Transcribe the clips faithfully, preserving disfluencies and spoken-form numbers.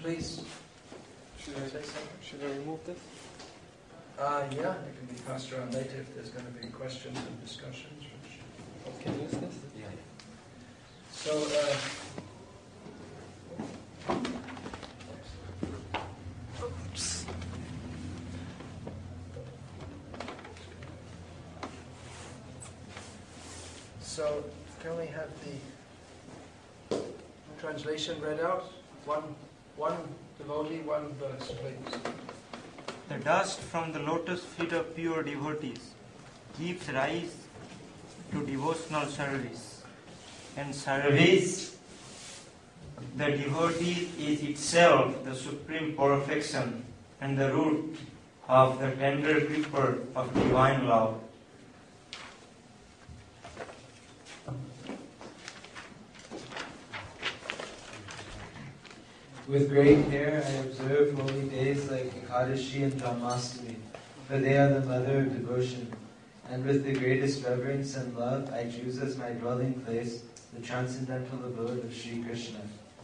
please. Should I, should I remove this? Uh, yeah, it can be passed around later if there's going to be questions and discussions. Which... Can you use this? Yeah. So, uh, so can we have the translation read out? One, one devotee, one verse, please. The dust from the lotus feet of pure devotees gives rise to devotional service. And service, the devotee is itself the supreme perfection and the root of the tender creeper of divine love. With great care I observe holy days like Ekadashi and Janmashtami, for they are the mother of devotion. And with the greatest reverence and love I choose as my dwelling place the transcendental abode of Sri Krishna.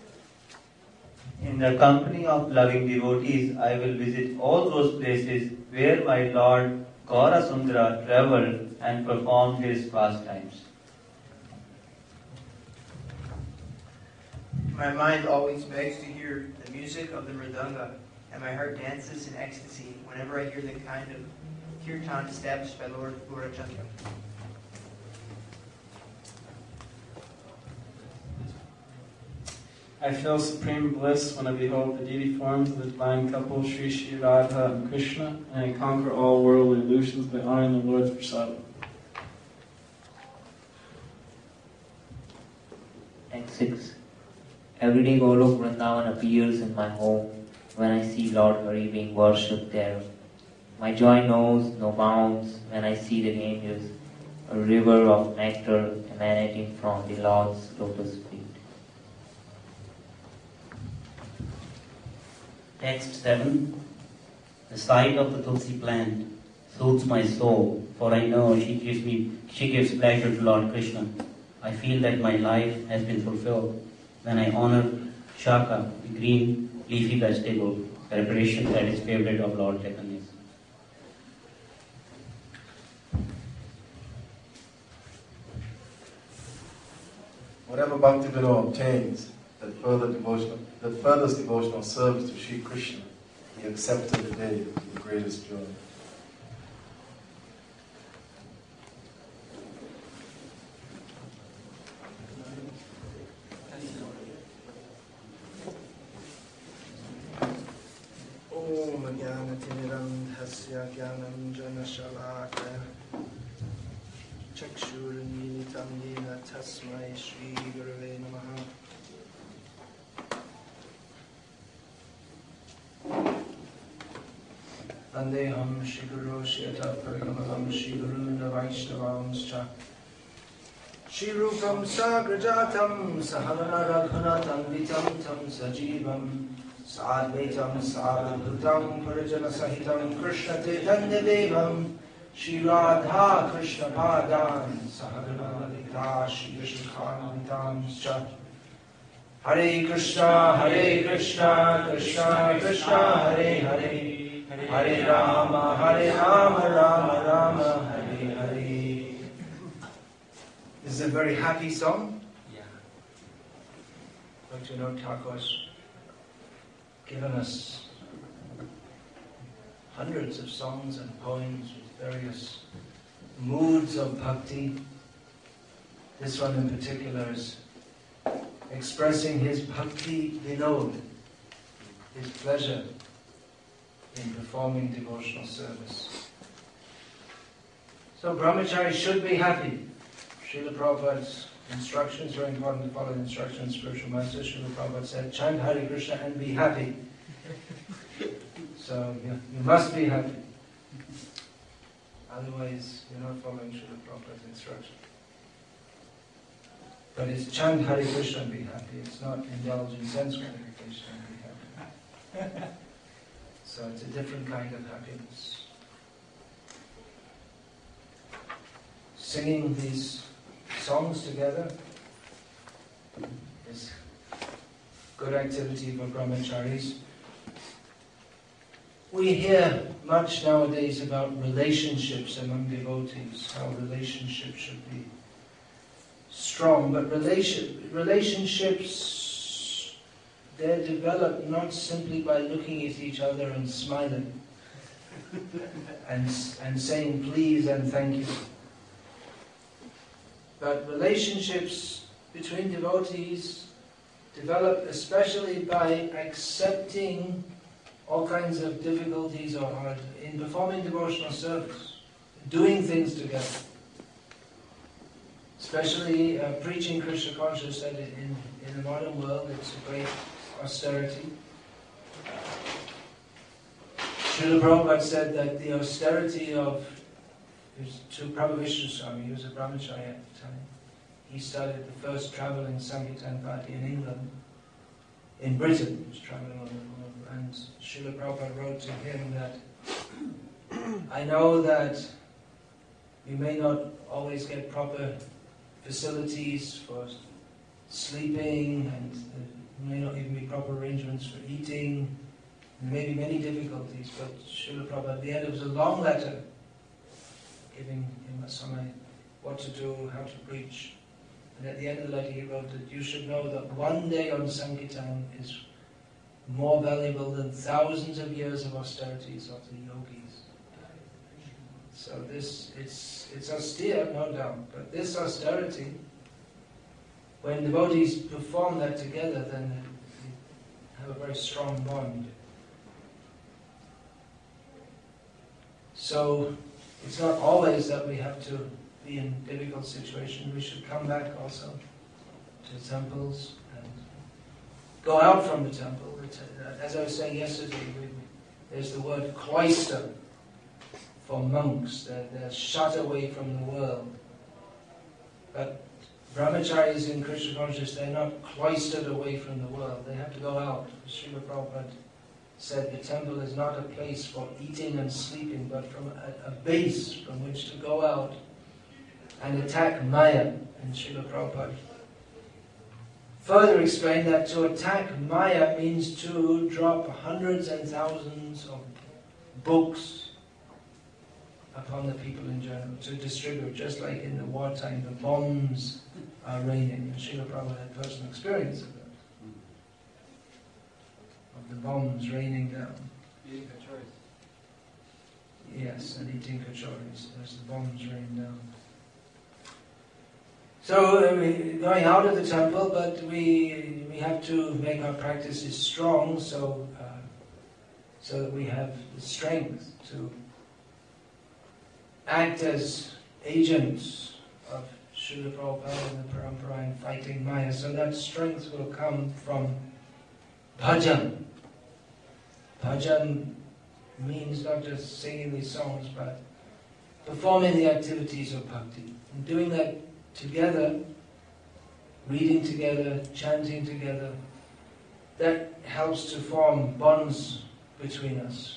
In the company of loving devotees, I will visit all those places where my Lord Gaura Sundara traveled and performed his pastimes. My mind always begs to hear the music of the mridanga, and my heart dances in ecstasy whenever I hear the kind of kirtan established by Lord Gaurachandra. I feel supreme bliss when I behold the deity forms of the divine couple Sri Sri Radha and Krishna, and I conquer all worldly illusions by honoring the Lord's prasadam. Act six. Every day Golok Vrindavan appears in my home when I see Lord Hari being worshipped there. My joy knows no bounds when I see the Ganges, a river of nectar emanating from the Lord's lotus feet. Text seven. The sight of the Tulsi plant soothes my soul, for I know she gives me she gives pleasure to Lord Krishna. I feel that my life has been fulfilled when I honor Shaka, the green leafy vegetable, preparation that is favorite of Lord Chaitanya. Whatever Bhaktivinoda obtains, that further devotional, that furthers devotional service to Sri Krishna, he accepted today with the greatest joy. Om Jnanatirandhasya Jnananjana Shalakaya Chakshurmilitam Yena Tasmai Shri Gurave Namaha. Vandeham Shri Guru Sheta Parikamaham Shri Guru Vaishnavamscha Shri Rupam Sagrajatam Sahavana Raghunatam Vitam Tam Sajivam Sadvaitam Sadhutam Parajana Sahitam Krishna Chaitanya Devam Shri Radha Krishna Padan Sahagana Lita Shri Vishakhanvitam Scha Hare Krishna Hare Krishna Krishna Krishna Hare Hare Hare Rama Hare Rama Rama Rama Hare Hare. This is a very happy song. Yeah. Bhaktivinoda Thakur's given us hundreds of songs and poems with various moods of bhakti. This one in particular is expressing his bhakti vinod, his pleasure in performing devotional service. So brahmachari should be happy. Srila Prabhupada's instructions, very important to follow the instructions of spiritual master. Srila Prabhupada said, chant Hare Krishna and be happy. So you, you must be happy. Otherwise, you're not following Srila Prabhupada's instruction. But it's chant Hare Krishna and be happy. It's not indulge in sense gratification and be happy. So it's a different kind of happiness. Singing these songs together is good activity for brahmacharis. We hear much nowadays about relationships among devotees, how relationships should be strong, but relation, relationships, they're developed not simply by looking at each other and smiling and, and saying please and thank you. But relationships between devotees develop especially by accepting all kinds of difficulties or hard in performing devotional service, doing things together. Especially uh, preaching Krishna consciousness, that in, in the modern world it's a great austerity. Srila Prabhupada said that the austerity of, to Prabhu Swami, he was a brahmachari at the time, he started the first traveling Sankirtan party in England, in Britain, he was traveling all over the world, and Srila Prabhupada wrote to him that, I know that you may not always get proper facilities for sleeping, and there may not even be proper arrangements for eating. There may be many difficulties, but Srila Prabhupada, at the end it was a long letter giving him some what to do, how to preach. And at the end of the letter he wrote that you should know that one day on Sankirtan is more valuable than thousands of years of austerities of the yogis. So this, it's, it's austere, no doubt, but this austerity, when devotees perform that together, then they have a very strong bond. So it's not always that we have to be in difficult situations. We should come back also to temples and go out from the temple. It's, as I was saying yesterday, we, there's the word cloister for monks. They're, they're shut away from the world. But brahmacharis in Krishna consciousness, they're not cloistered away from the world. They have to go out. Srila Prabhupada said the temple is not a place for eating and sleeping, but from a, a base from which to go out and attack Maya. And Srila Prabhupada further explained that to attack Maya means to drop hundreds and thousands of books upon the people in general, to distribute, just like in the wartime the bombs are raining. And Srila Prabhupada had personal experience of that. Of the bombs raining down. Eating kachoris. Yes, and eating kachoris as the bombs rain down. So uh, we're going out of the temple, but we we have to make our practices strong, so uh, so that we have the strength to act as agents of Srila Prabhupada and the Parampara in fighting Maya. So that strength will come from bhajan. Bhajan means not just singing these songs, but performing the activities of bhakti. And doing that together, reading together, chanting together, that helps to form bonds between us.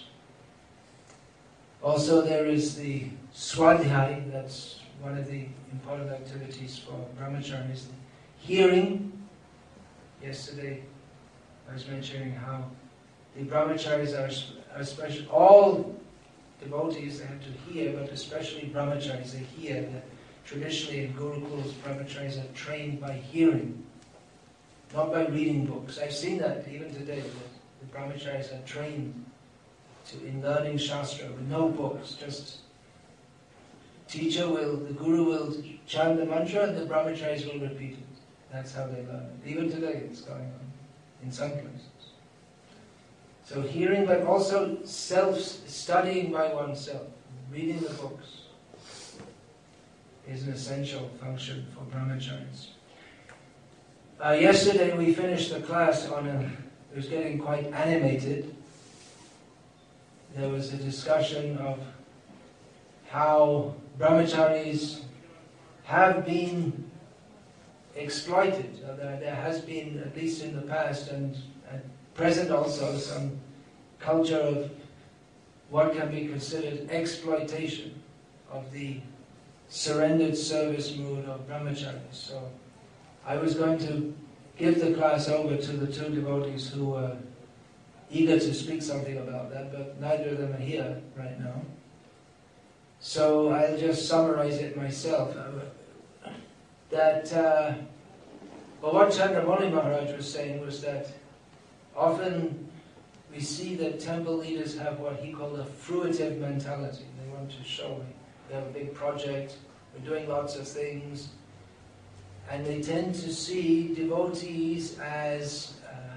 Also there is the swadhyay, that's one of the important activities for brahmacharis. Hearing. Yesterday I was mentioning how the brahmacharis are, are especially, all devotees they have to hear, but especially brahmacharis, they hear. That traditionally in Gurukuls, brahmacharis are trained by hearing, not by reading books. I've seen that even today, that the brahmacharis are trained to, in learning Shastra with no books, just teacher will, the Guru will chant the mantra and the brahmacharis will repeat it. That's how they learn it. Even today it's going on in some places. So hearing, but also self-studying by oneself, reading the books, is an essential function for brahmacharis. Uh, yesterday we finished the class on a, it was getting quite animated. There was a discussion of how brahmacharis have been exploited. So there, there has been, at least in the past and at present also, some culture of what can be considered exploitation of the surrendered service mood of brahmacharis. So I was going to give the class over to the two devotees who were eager to speak something about that, but neither of them are here right now. So I'll just summarize it myself. That, uh, well, what Chandramani Maharaj was saying was that often we see that temple leaders have what he called a fruitive mentality. They want to show, we have a big project, we're doing lots of things, and they tend to see devotees as uh,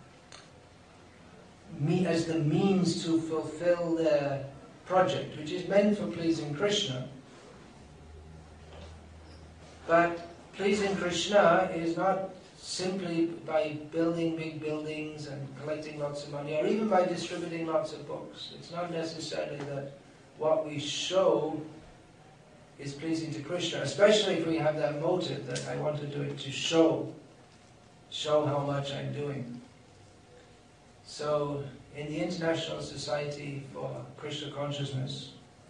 me, as the means to fulfill their project, which is meant for pleasing Krishna. But pleasing Krishna is not simply by building big buildings and collecting lots of money, or even by distributing lots of books. It's not necessarily that what we show is pleasing to Krishna, especially if we have that motive that I want to do it to show, show how much I'm doing. So, in the International Society for Krishna Consciousness,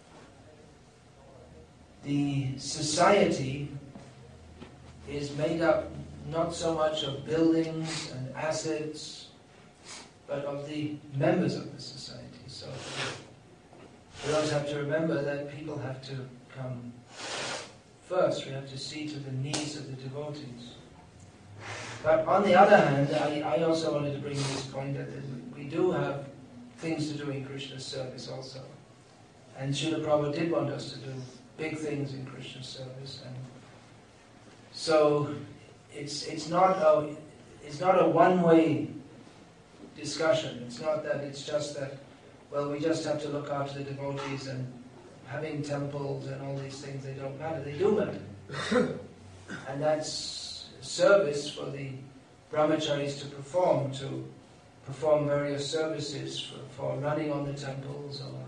the society is made up not so much of buildings and assets, but of the members of the society. So we always have to remember that people have to come first. We have to see to the needs of the devotees. But on the other hand, I, I also wanted to bring this point that we do have things to do in Krishna's service also. And Srila Prabhupada did want us to do big things in Krishna's service. And so it's it's not a it's not a one-way discussion. It's not that it's just that, well, we just have to look after the devotees and having temples and all these things, they don't matter. They do matter. And that's service for the brahmacharis to perform, to perform various services for, for running on the temples or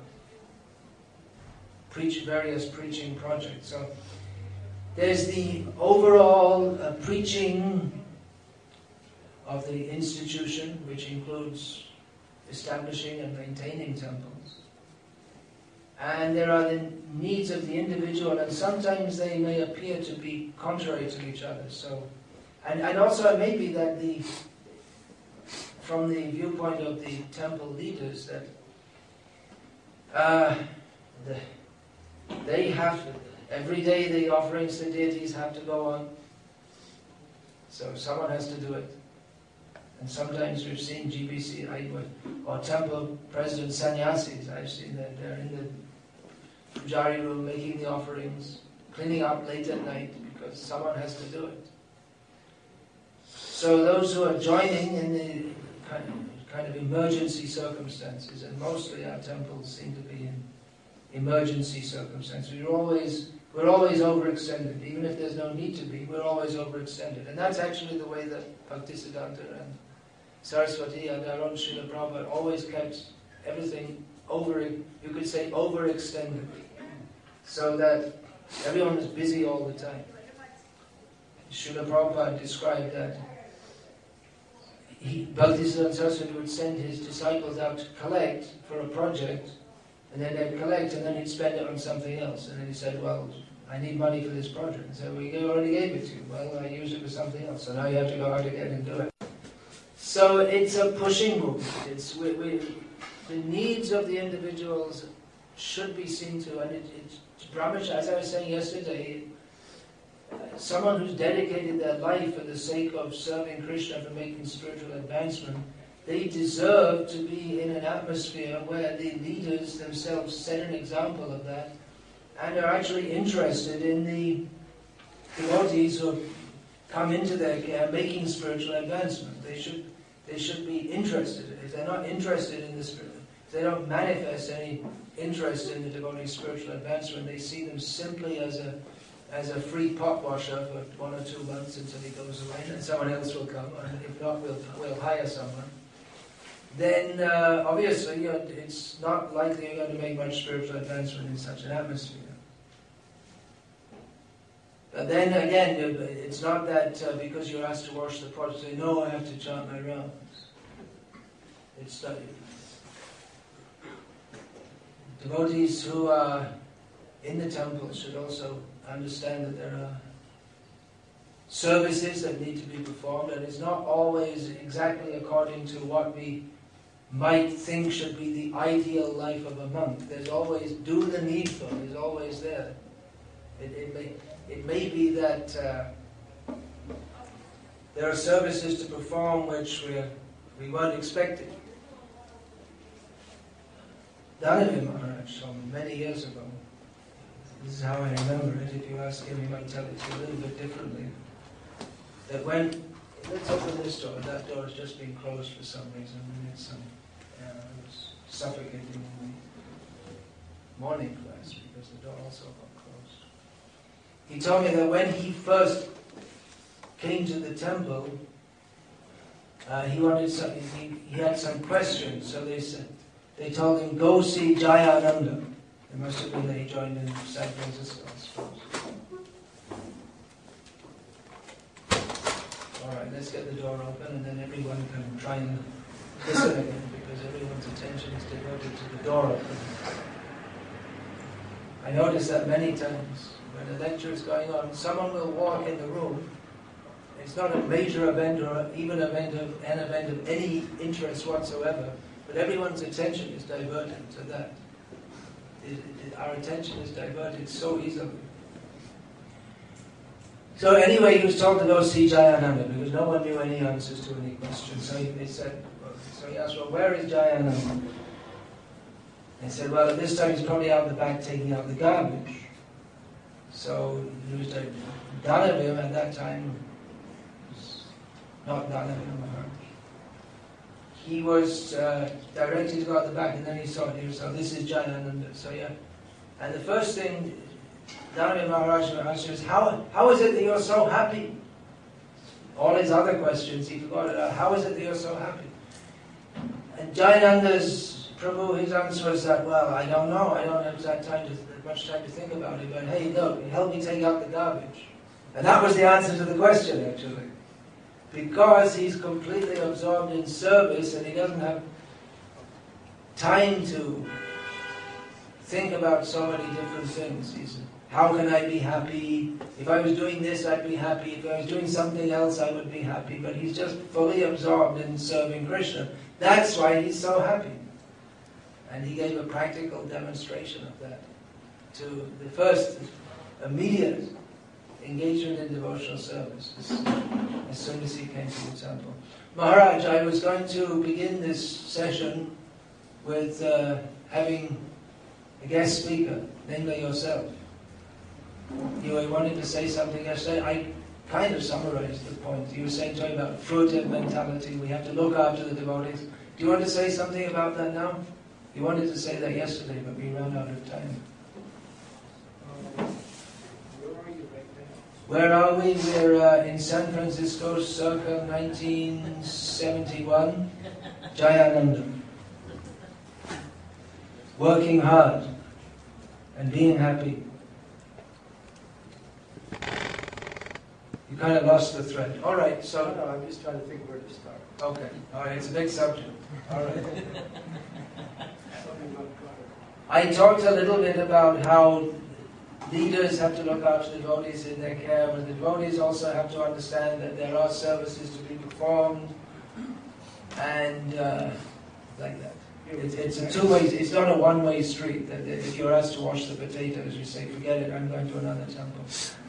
preach various preaching projects. So there's the overall uh, preaching of the institution, which includes establishing and maintaining temples. And there are the needs of the individual, and sometimes they may appear to be contrary to each other. So, and, and also it may be that the, from the viewpoint of the temple leaders, that uh, the, they have to, every day the offerings to deities have to go on. So someone has to do it. And sometimes we've seen G B C or temple president sannyasis. I've seen that they're in the pujari room making the offerings, cleaning up late at night because someone has to do it. So those who are joining in the kind of, kind of emergency circumstances, and mostly our temples seem to be in emergency circumstances. We're always we're always overextended, even if there's no need to be. We're always overextended, and that's actually the way that Bhaktisiddhanta and Saraswati and our own Srila Prabhupada always kept everything over, you could say overextended, so that everyone was busy all the time. Srila Prabhupada described that he, Bhaktisiddhanta Saraswati would send his disciples out to collect for a project, and then they'd collect and then he'd spend it on something else. And then he said, well, I need money for this project. And so we already gave it to you. Well, I used it for something else, so now you have to go out again and do it. So it's a pushing movement. It's we, we, the needs of the individuals should be seen to, and it, it's brahmacharya, as I was saying yesterday, uh, someone who's dedicated their life for the sake of serving Krishna, for making spiritual advancement, they deserve to be in an atmosphere where the leaders themselves set an example of that and are actually interested in the devotees who come into their care making spiritual advancement. They should they should be interested. If they're not interested in the spirit, if they don't manifest any interest in the devotee's spiritual advancement, they see them simply as a as a free pot washer for one or two months until he goes away, and someone else will come, and if not, we'll, we'll hire someone. Then uh, obviously you know, it's not likely you're going to make much spiritual advancement in such an atmosphere. But then again, it's not that uh, because you're asked to wash the pot, you say, no, I have to chant my rounds. It's not. Devotees who are in the temple should also understand that there are services that need to be performed, and it's not always exactly according to what we might think should be the ideal life of a monk. There's always do the needful, is always there. It, it, may, it may be that uh, there are services to perform which we're, we weren't expecting. Dhanavir Maharaj, from many years ago, this is how I remember it, if you ask him, he might tell it to you a little bit differently, that when, let's open this door, that door has just been closed for some reason, and it's um, uh, it was suffocating in the morning class because the door also got closed. He told me that when he first came to the temple, uh, he wanted some, he, he had some questions, so they said, they told him, go see Jayananda. It must have been that he joined in San Francisco, I suppose. Alright, let's get the door open and then everyone can try and listen again because everyone's attention is devoted to the door opening. I notice that many times when a lecture is going on, someone will walk in the room. It's not a major event or even event of, an event of any interest whatsoever, but everyone's attention is diverted to that. It, it, our attention is diverted so easily. So anyway, he was told to go see Jayananda because no one knew any answers to any questions. So he, they said, so he asked, well, where is Jayananda? They said, well, at this time he's probably out the back taking out the garbage. So he was like, Dhanavir at that time was not Dhanavir Maharaj. He was uh, directed to go out the back, and then he saw it. He was, so this is Jayananda. So yeah, and the first thing Dhanavir Maharaj asked was, how, how is it that you're so happy? All his other questions, he forgot it. How is it that you're so happy? And Jayananda's Prabhu, his answer was that, well, I don't know. I don't have that time to, much time to think about it. But hey, look, help me take out the garbage. And that was the answer to the question, actually. Because he's completely absorbed in service and he doesn't have time to think about so many different things. He's, how can I be happy? If I was doing this, I'd be happy. If I was doing something else, I would be happy. But he's just fully absorbed in serving Krishna. That's why he's so happy. And he gave a practical demonstration of that to the first immediate engagement in devotional service as soon as he came to the temple. Maharaj, I was going to begin this session with uh, having a guest speaker, namely yourself. You wanted to say something yesterday. I kind of summarized the point. You were saying to me about fruitive mentality. We have to look after the devotees. Do you want to say something about that now? You wanted to say that yesterday, but we ran out of time. Where are we? We're uh, in San Francisco, circa nineteen seventy-one. Jayananda. Working hard and being happy. You kind of lost the thread. All right, so... No, no, I'm just trying to think where to start. Okay, all right, it's a big subject. All right. I talked a little bit about how leaders have to look after the devotees in their care, but the devotees also have to understand that there are services to be performed, and uh, like that. It's, it's a two-way, it's not a one-way street. That if you're asked to wash the potatoes, you say, forget it, I'm going to another temple.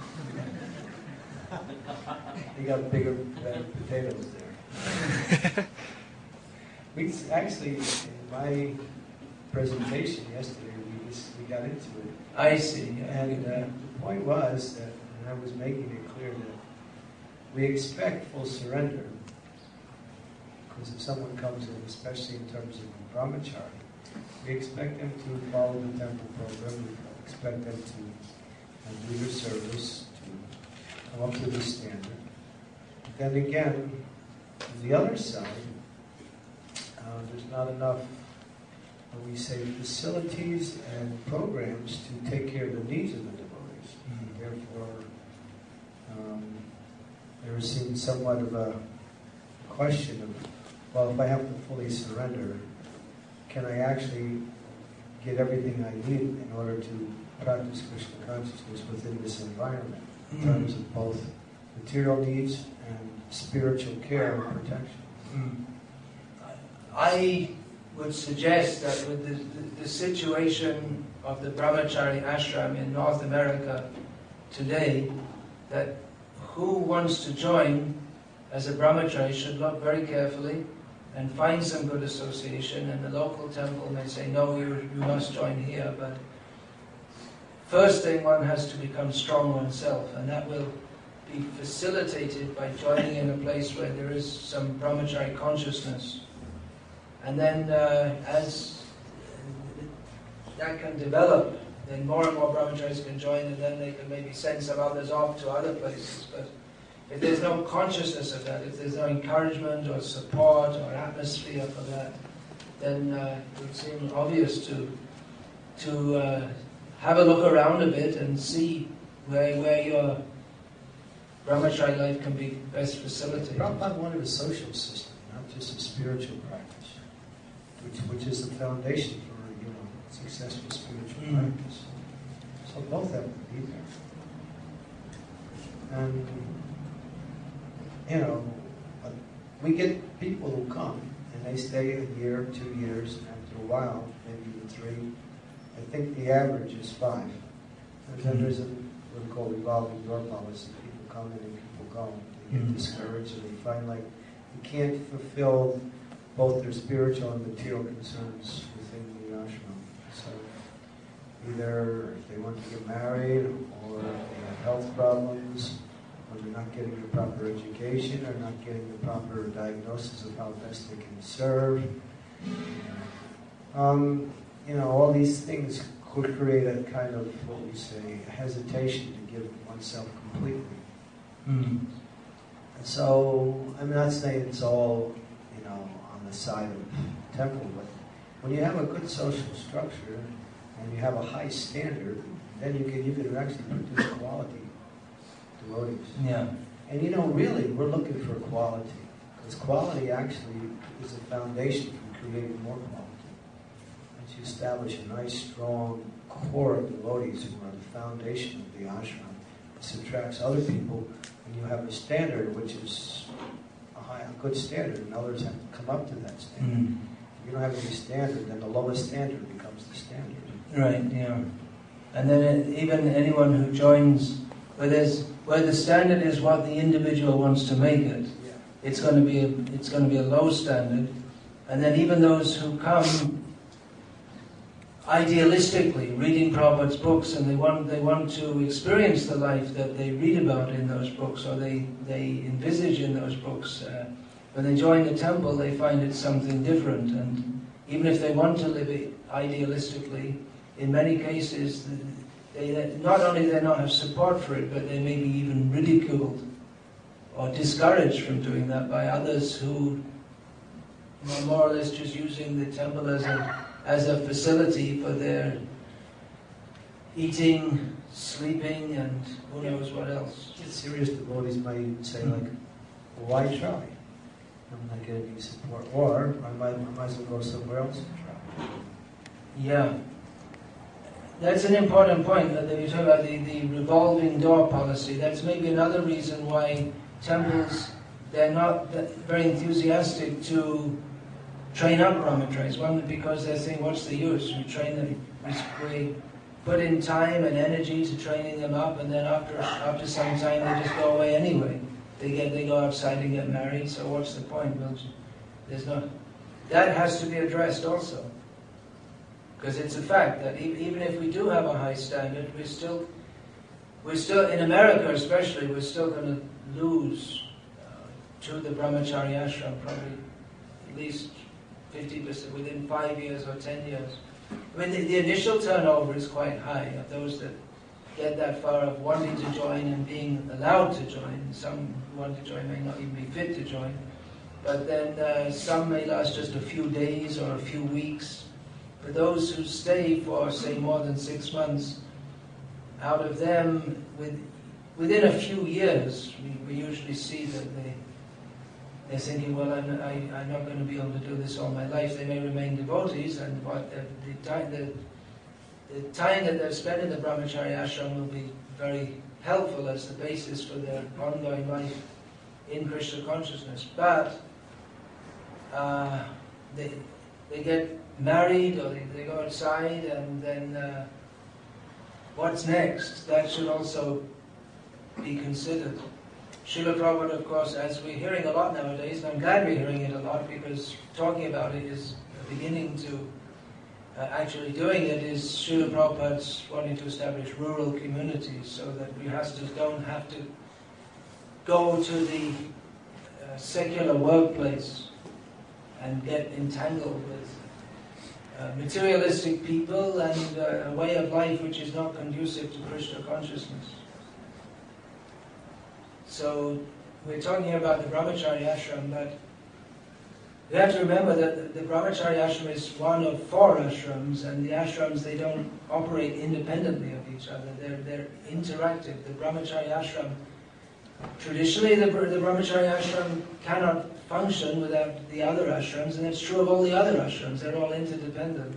You got bigger, better potatoes there. we actually, in my presentation yesterday, we, just, we got into it. I see. Yeah. And uh, the point was that, and I was making it clear that we expect full surrender. Because if someone comes in, especially in terms of brahmachari, we expect them to follow the temple program, we expect them to uh, do their service, to come up to the standard. But then again, on the other side, uh, there's not enough, what we say, facilities and programs to take care of the needs of the devotees. Mm-hmm. Therefore, um, there seems somewhat of a question of, well, if I have to fully surrender, can I actually get everything I need in order to practice Krishna consciousness within this environment, in terms of both material needs and spiritual care and protection. Mm. I would suggest that with the, the, the situation of the Brahmachari ashram in North America today, that who wants to join as a Brahmachari should look very carefully and find some good association, and the local temple may say, no, you, you must join here, but first thing, one has to become strong oneself, and that will be facilitated by joining in a place where there is some Brahmachari consciousness. And then uh, as that can develop, then more and more Brahmacharis can join, and then they can maybe send some others off to other places. But if there's no consciousness of that, if there's no encouragement or support or atmosphere for that, then uh, it would seem obvious to to uh, have a look around a bit and see where where your Brahmachari life can be best facilitated. Prabhupada wanted a social system, not just a spiritual practice, which which is the foundation for, you know, successful spiritual Mm. practice. So both have to be there. And, you know, uh, we get people who come and they stay a year, two years, and after a while, maybe even three. I think the average is five. And then there's a what we call revolving door policy. People come in and people go. They get Mhm. discouraged and they find like you can't fulfill both their spiritual and material concerns within the ashram. So either they want to get married, or they have health problems, or they're not getting the proper education, or not getting the proper diagnosis of how best they can serve. Um, you know, all these things could create a kind of, what we say, hesitation to give oneself completely. Mm. And so, I'm not saying it's all, you know, on the side of temple, but when you have a good social structure and you have a high standard, then you can you can actually produce quality devotees. Yeah. And you know, really, we're looking for quality, because quality actually is a foundation for creating more quality. Once you establish a nice, strong core of devotees who are the foundation of the ashram, this attracts other people. And you have a standard which is a, high, a good standard, and others have to come up to that standard. Mm. If you don't have any standard, then the lowest standard becomes the standard. Right, yeah. And then it, even anyone who joins, where, there's, where the standard is what the individual wants to make it, Yeah. it's going to be a, it's going to be a low standard. And then even those who come idealistically, reading Prabhupada's books, and they want they want to experience the life that they read about in those books, or they, they envisage in those books. Uh, when they join the temple, they find it's something different. And even if they want to live it idealistically, in many cases, they not only they not have support for it, but they may be even ridiculed or discouraged from doing that by others who are more or less just using the temple as a as a facility for their eating, sleeping, and who knows what else. Serious devotees might even say, like, well, why try? I'm not getting any support. Or I might, I might as well go somewhere else and try. Yeah. That's an important point, that you talk about the, the revolving door policy. That's maybe another reason why temples, they're not that very enthusiastic to train up Brahmacharis. One, because they're saying, what's the use? We train them, we put in time and energy to training them up, and then after after some time they just go away anyway. They get they go outside and get married, so what's the point? Well, there's no... That has to be addressed also. Because it's a fact that even if we do have a high standard, we're still, we're still in America especially, we're still going to lose uh, to the Brahmachari ashram probably at least fifty percent within five years or ten years. I mean, the, the initial turnover is quite high of those that get that far of wanting to join and being allowed to join. Some who want to join may not even be fit to join. But then uh, some may last just a few days or a few weeks. For those who stay for, say, more than six months, out of them, with, within a few years, we, we usually see that they, they're thinking, well, I'm, I, I'm not going to be able to do this all my life. They may remain devotees, and what the, the, time, the, the time that they've spent in the Brahmachari ashram will be very helpful as the basis for their ongoing life in Krishna consciousness. But uh, they, they get married or they, they go outside, and then uh, what's next? That should also be considered. Srila Prabhupada, of course, as we're hearing a lot nowadays, and I'm glad we're hearing it a lot, because talking about it is beginning to uh, actually doing it, is Srila Prabhupada's wanting to establish rural communities so that grihastas don't have to go to the uh, secular workplace and get entangled with uh, materialistic people and uh, a way of life which is not conducive to Krishna consciousness. So we're talking about the Brahmachari ashram, but you have to remember that the Brahmachari ashram is one of four ashrams, and the ashrams, they don't operate independently of each other. They're, they're interactive. The Brahmachari ashram, traditionally the, the Brahmachari ashram cannot function without the other ashrams, and it's true of all the other ashrams. They're all interdependent.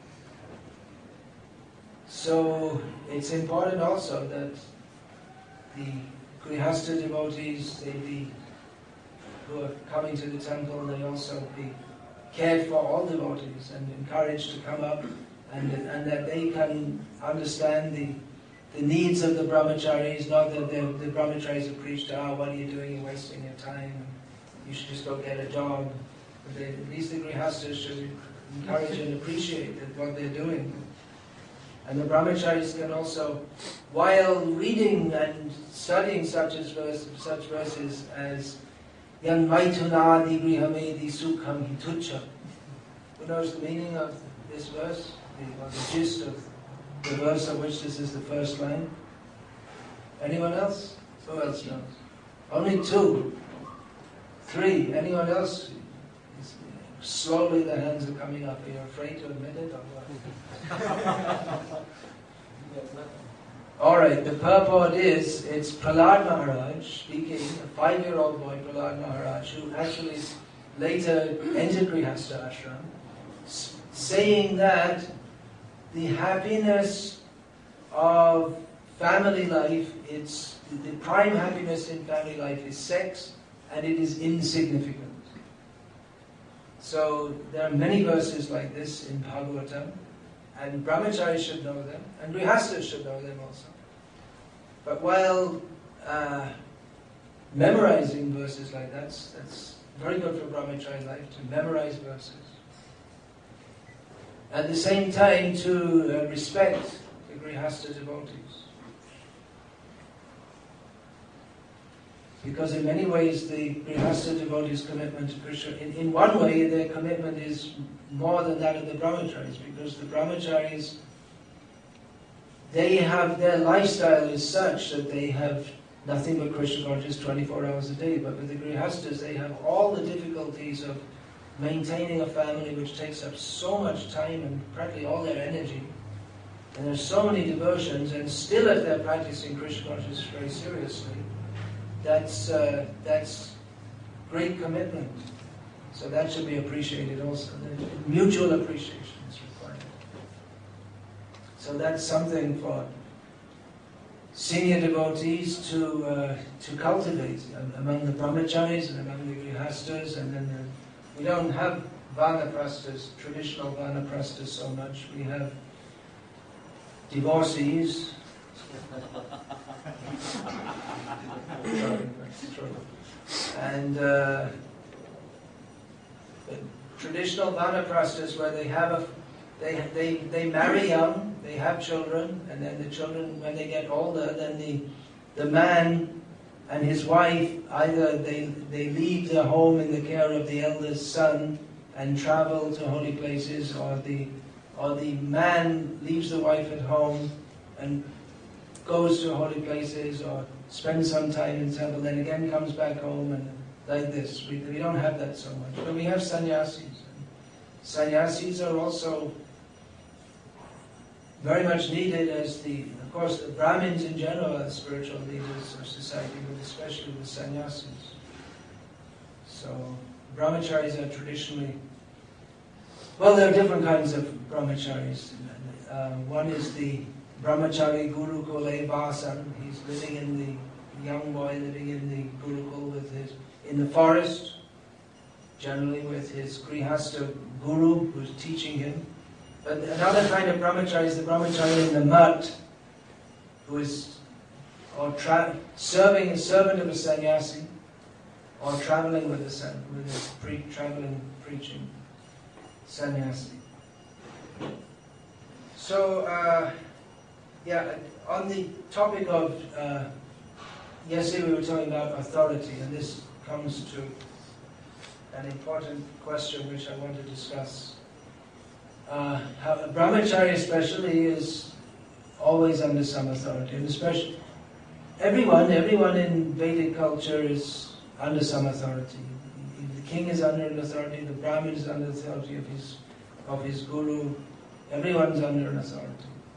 So it's important also that the grihasta devotees, they be, who are coming to the temple, they also be cared for, all devotees, and encouraged to come up, and, and that they can understand the, the needs of the brahmacharis, not that the, the brahmacharis are preached, ah, oh, what are you doing, you're wasting your time, you should just go get a job. But they, at least the grihastas should encourage and appreciate that what they're doing. And the brahmacharis can also, while reading and studying such as verse, such verses as Yan Maitunadi Grihamedi Sukham Hitucha. Who knows the meaning of this verse? The, or the gist of the verse of which this is the first line? Anyone else? Who else knows? Only two. Three. Anyone else? Slowly the hands are coming up. Are you afraid to admit it or what? Alright, the purport is, it's Prahlad Maharaj speaking, a five-year-old boy, Prahlad Maharaj, who actually later entered Grihastha ashram, saying that the happiness of family life, it's the prime happiness in family life is sex, and it is insignificant. So there are many verses like this in Bhagavatam, and brahmacharis should know them, and grihastas should know them also. But while uh, memorizing verses like that, that's very good for brahmachari life, to memorize verses. At the same time, to uh, respect the grihasta devotees. Because in many ways, the grihasta devotees' commitment to Krishna, in, in one way, their commitment is more than that of the brahmacharis, because the brahmacharis, they have, their lifestyle is such that they have nothing but Krishna consciousness twenty-four hours a day. But with the grihastas, they have all the difficulties of maintaining a family which takes up so much time and practically all their energy. And there's so many devotions, and still if they're practicing Krishna consciousness very seriously, that's, uh, that's great commitment. So that should be appreciated also. Mutual appreciation is required. So that's something for senior devotees to uh, to cultivate among the brahmacharis and among the grihastas. And then the, we don't have vanaprasthas, traditional vanaprasthas so much. We have divorcees. And uh, traditional vanaprasthas where they have a, they they they marry young, they have children, and then the children, when they get older, then the the man and his wife either they they leave their home in the care of the eldest son and travel to holy places, or the or the man leaves the wife at home and goes to holy places, or spends some time in temple, then again comes back home, and like this. We, we don't have that so much. But we have sannyasis. Sannyasis are also very much needed as the, of course, the Brahmins in general are spiritual leaders of society, but especially the sannyasis. So, brahmacharis are traditionally, well, there are different kinds of brahmacharis. Uh, one is the Brahmachari Gurukule Vasan. He's living in the, young boy living in the Gurukul with his, in the forest, generally with his Grihastha Guru who's teaching him. But another kind of brahmachari is the brahmachari in the mutt, who is or tra serving a servant of a sannyasi, or traveling with a san with a pre traveling preaching sannyasi. So, uh, yeah, on the topic of uh, yesterday we were talking about authority, and this comes to an important question which I want to discuss. Uh, how a brahmachari especially is always under some authority, and especially everyone, everyone in Vedic culture is under some authority. The king is under an authority, the Brahmin is under the authority of his, of his guru, everyone's under an authority.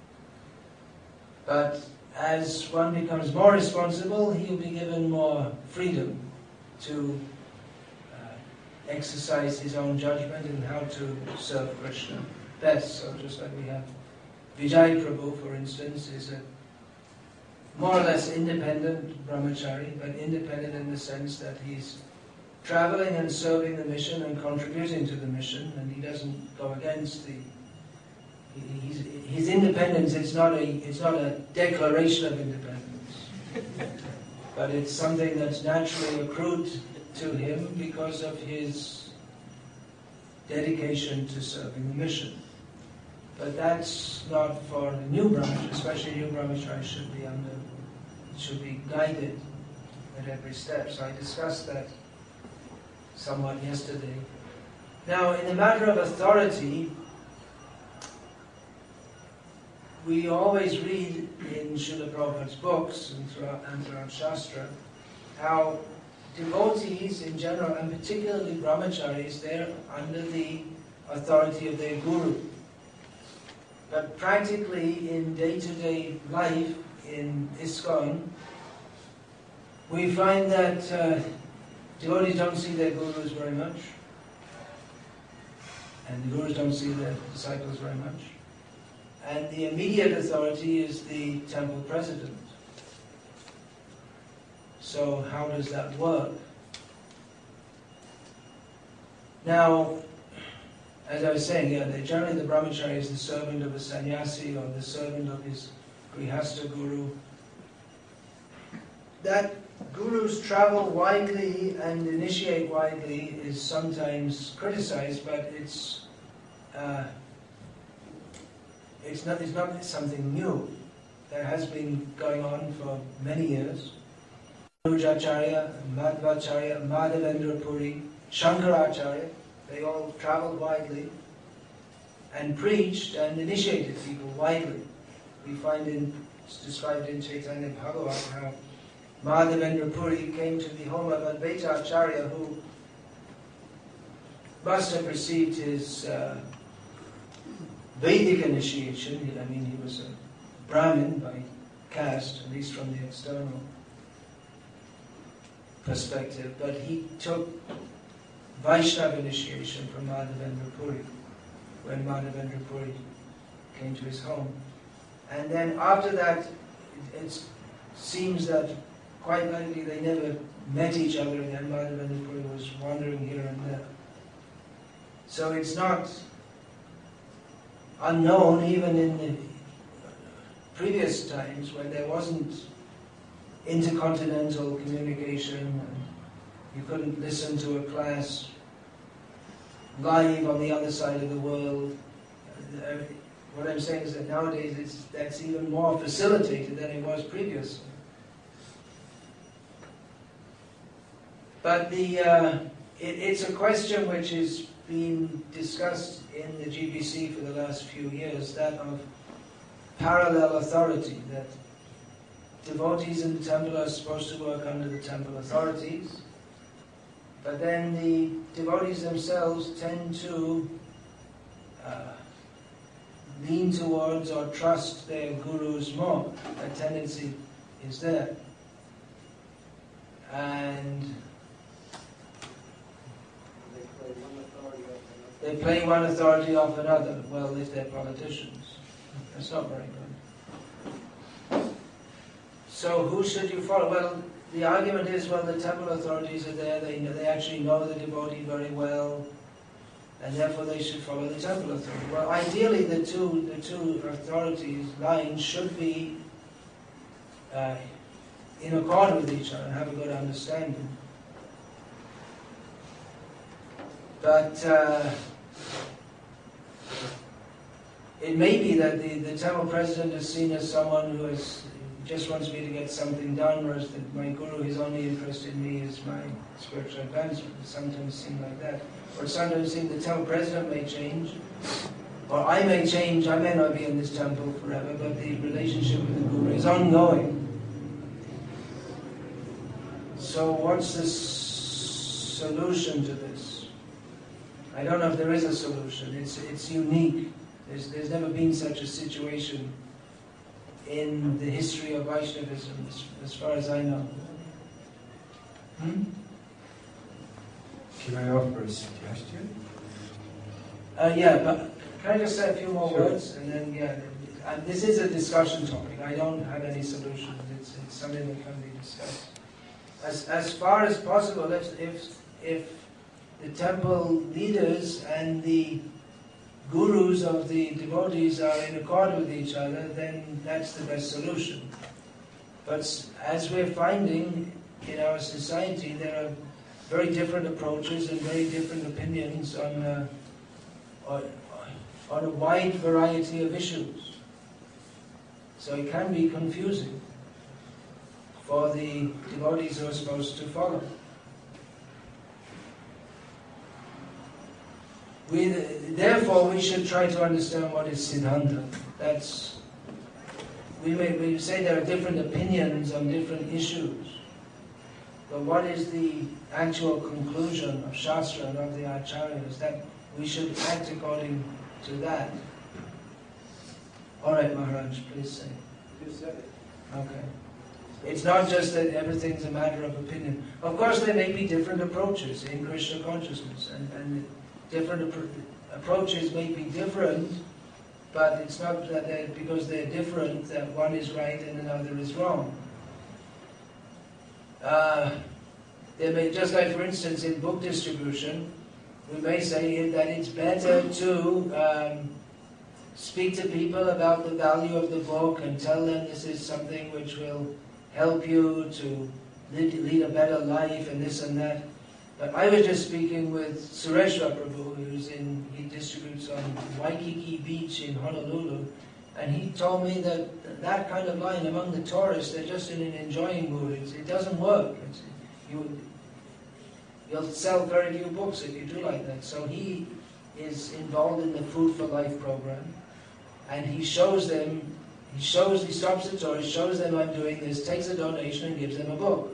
But as one becomes more responsible, he'll be given more freedom to uh, exercise his own judgment in how to serve Krishna best. So just like we have Vijay Prabhu, for instance, is a more or less independent brahmachari, but independent in the sense that he's traveling and serving the mission and contributing to the mission, and he doesn't go against the He's, his independence, it's not a it's not a declaration of independence, but it's something that's naturally accrued to him because of his dedication to serving the mission. But that's not for the new brahmachari, especially new brahmachari should be under should be guided at every step. So I discussed that somewhat yesterday. Now, in the matter of authority, we always read in Srila Prabhupada's books and throughout, and throughout Shastra how devotees in general, and particularly brahmacharis, they're under the authority of their guru. But practically in day-to-day life in ISKCON, we find that uh, devotees don't see their gurus very much, and the gurus don't see their disciples very much. And the immediate authority is the temple president. So how does that work? Now, as I was saying, yeah, they, generally the brahmachari is the servant of a sannyasi or the servant of his grihastha guru. That gurus travel widely and initiate widely is sometimes criticized, but it's uh, It's not, it's not something new. That has been going on for many years. Rujacharya, Madhvacharya, Madhavendra Puri, Shankaracharya, they all traveled widely and preached and initiated people widely. We find in, it's described in Chaitanya Bhagavat how Madhavendra Puri came to the home of Advaita Acharya, who must have received his uh, Vedic initiation. I mean, he was a Brahmin by caste, at least from the external perspective, but he took Vaishnava initiation from Madhavendra Puri when Madhavendra Puri came to his home. And then after that, it, it seems that quite likely they never met each other again. Madhavendra Puri was wandering here and there. So it's not unknown even in the previous times when there wasn't intercontinental communication and you couldn't listen to a class live on the other side of the world. What I'm saying is that nowadays it's, that's even more facilitated than it was previously. But the uh, it, it's a question which is been discussed in the G B C for the last few years, that of parallel authority, that devotees in the temple are supposed to work under the temple authorities, but then the devotees themselves tend to uh, lean towards or trust their gurus more. That tendency is there. And they play one authority off another. Well, if they're politicians. That's not very good. So who should you follow? Well, the argument is, well, the temple authorities are there, they, they actually know the devotee very well, and therefore they should follow the temple authority. Well, ideally the two, the two authorities' lines should be uh, in accord with each other and have a good understanding. But uh, it may be that the, the temple president is seen as someone who is just wants me to get something done, whereas the, my guru, his only interest in me is my spiritual advancement. It sometimes seems like that. Or sometimes seems the temple president may change, or I may change, I may not be in this temple forever, but the relationship with the guru is ongoing. So what's the solution to this? I don't know if there is a solution. It's, it's unique. There's, there's never been such a situation in the history of Vaishnavism, as, as far as I know. Hmm? Can I offer a suggestion? Uh, yeah, but can I just say a few more Sure. words? And then, yeah, and this is a discussion topic. I don't have any solutions. It's, it's something that can be discussed. As, as far as possible, if, if, if the temple leaders and the gurus of the devotees are in accord with each other, then that's the best solution. But as we're finding in our society, there are very different approaches and very different opinions on, uh, on, on a wide variety of issues. So it can be confusing for the devotees who are supposed to follow. We, therefore, we should try to understand what is Siddhanta. That's, we may we say there are different opinions on different issues, but what is the actual conclusion of Shastra and of the Acharyas? That we should act according to that. All right, Maharaj, please say. You said it. Okay. It's not just that everything's a matter of opinion. Of course, there may be different approaches in Krishna consciousness, and, and different appro approaches may be different, but it's not that they're, because they're different that one is right and another is wrong. Uh, there may, just like, for instance, in book distribution, we may say that it's better to um, speak to people about the value of the book and tell them this is something which will help you to lead, lead a better life and this and that. But I was just speaking with Sureshwar Prabhu, who's in, he distributes on Waikiki Beach in Honolulu, and he told me that that kind of line among the tourists, they're just in an enjoying mood. It's, it doesn't work. It's, you, you'll sell very few books if you do like that. So he is involved in the Food for Life program, and he shows them, he shows, he stops the tourists, shows them I'm doing this, takes a donation and gives them a book.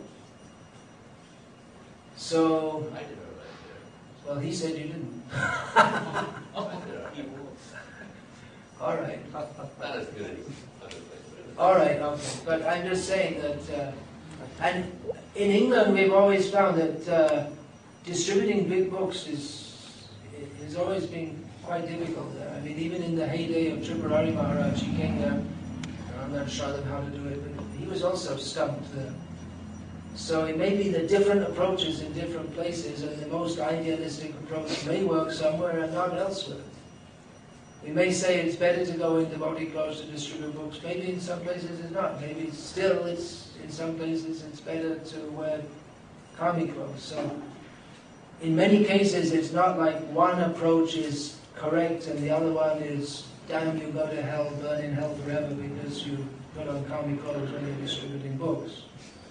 So, I did it right well, he said you didn't. there. All right. Not as good as All right, okay. But I'm just saying that, uh, and in England we've always found that uh, distributing big books is has always been quite difficult there. I mean, even in the heyday of Tripurari Maharaj, he came there, and I'm not sure them how to do it, but he was also stumped there. So it may be the different approaches in different places, and the most idealistic approach may work somewhere and not elsewhere. We may say it's better to go in devotee clothes to distribute books. Maybe in some places it's not. Maybe still it's, in some places it's better to wear kami clothes. So in many cases it's not like one approach is correct and the other one is, damn, you go to hell, burn in hell forever because you put on kami clothes when you're distributing books.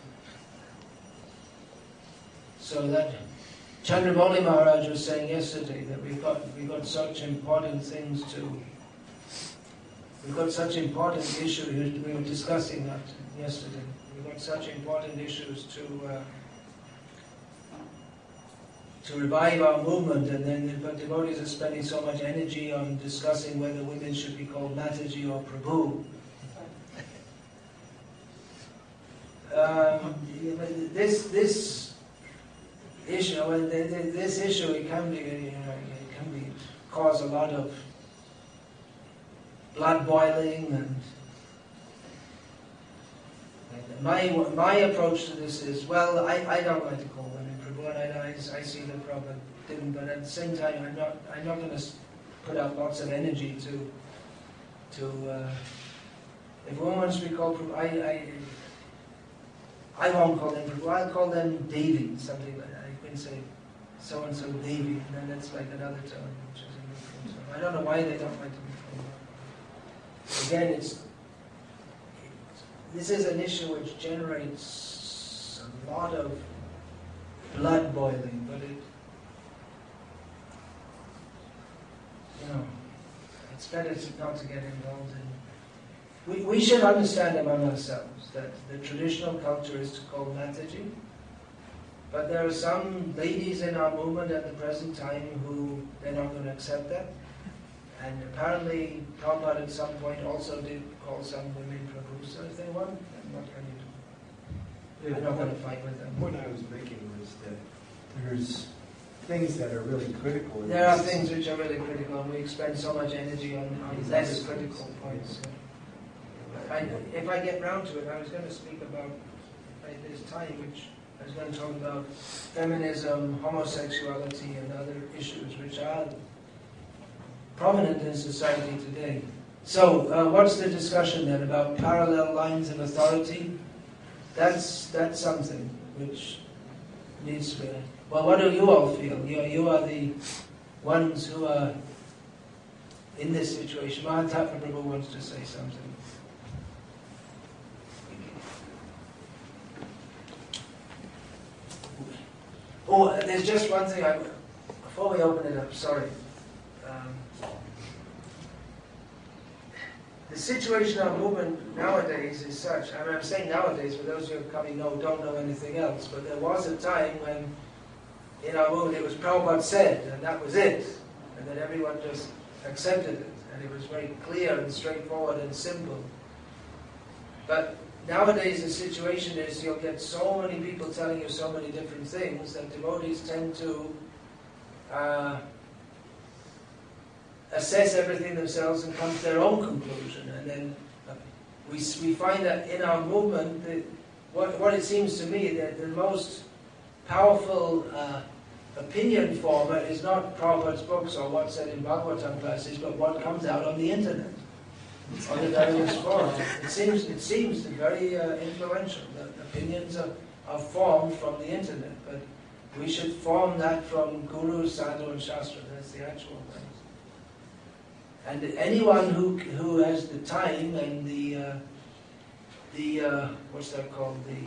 So that Chandramauli Maharaj was saying yesterday that we've got we've got such important things to we've got such important issues. We were discussing that yesterday. We've got such important issues to uh, to revive our movement, and then but devotees are spending so much energy on discussing whether women should be called Mataji or Prabhu. Um, this this. issue, well, this issue, it can be, you know, it can be cause a lot of blood boiling, and, and my my approach to this is, well, I, I don't like to call women Prabhu, and I, I, I see the problem didn't, but at the same time, I'm not I'm not going to put out lots of energy to to uh, if one wants to be called Prabhu, I, I I won't call them Prabhu. I'll call them Devi, something like that. I can say so and so Devi, and then that's like another term, which is a different term. I don't know why they don't like to be called. Again, it's this is an issue which generates a lot of blood boiling, but it, you know, it's better to not to get involved in. We, we should understand among ourselves that the traditional culture is to call Mataji, but there are some ladies in our movement at the present time who they're not going to accept that. And apparently Prabhupada at some point also did call some women Prabhu, so if they want, then what can you do? I'm not going to fight with them. The point I was making was that there's things that are really critical. In There are this. things which are really critical, and we expend so much energy on, on less critical points. I, if I get round to it, I was going to speak about, at this time, which I was going to talk about feminism, homosexuality, and other issues which are prominent in society today. So, uh, what's the discussion then about parallel lines of authority? That's that's something which needs to be. Well, what do you all feel? You, you are the ones who are in this situation. Mahatma Prabhu wants to say something. Oh, there's just one thing I, before we open it up. Sorry. Um, The situation of our movement nowadays is such, I mean, I'm saying nowadays, for those who are coming know, don't know anything else, but there was a time when in our movement it was Prabhupada said, and that was it, and then everyone just accepted it, and it was very clear and straightforward and simple. But nowadays the situation is you'll get so many people telling you so many different things that devotees tend to uh, assess everything themselves and come to their own conclusion. And then uh, we, we find that in our movement, the, what, what it seems to me, that the most powerful uh, opinion former is not Prabhupada's books or what's said in Bhagavatam classes, but what comes out on the internet, on the various forums. It seems, it seems very uh, influential. The opinions are, are formed from the internet, but we should form that from Guru, Sadhu, and Shastra. That's the actual thing. And anyone who who has the time and the uh, the uh, what's that called, the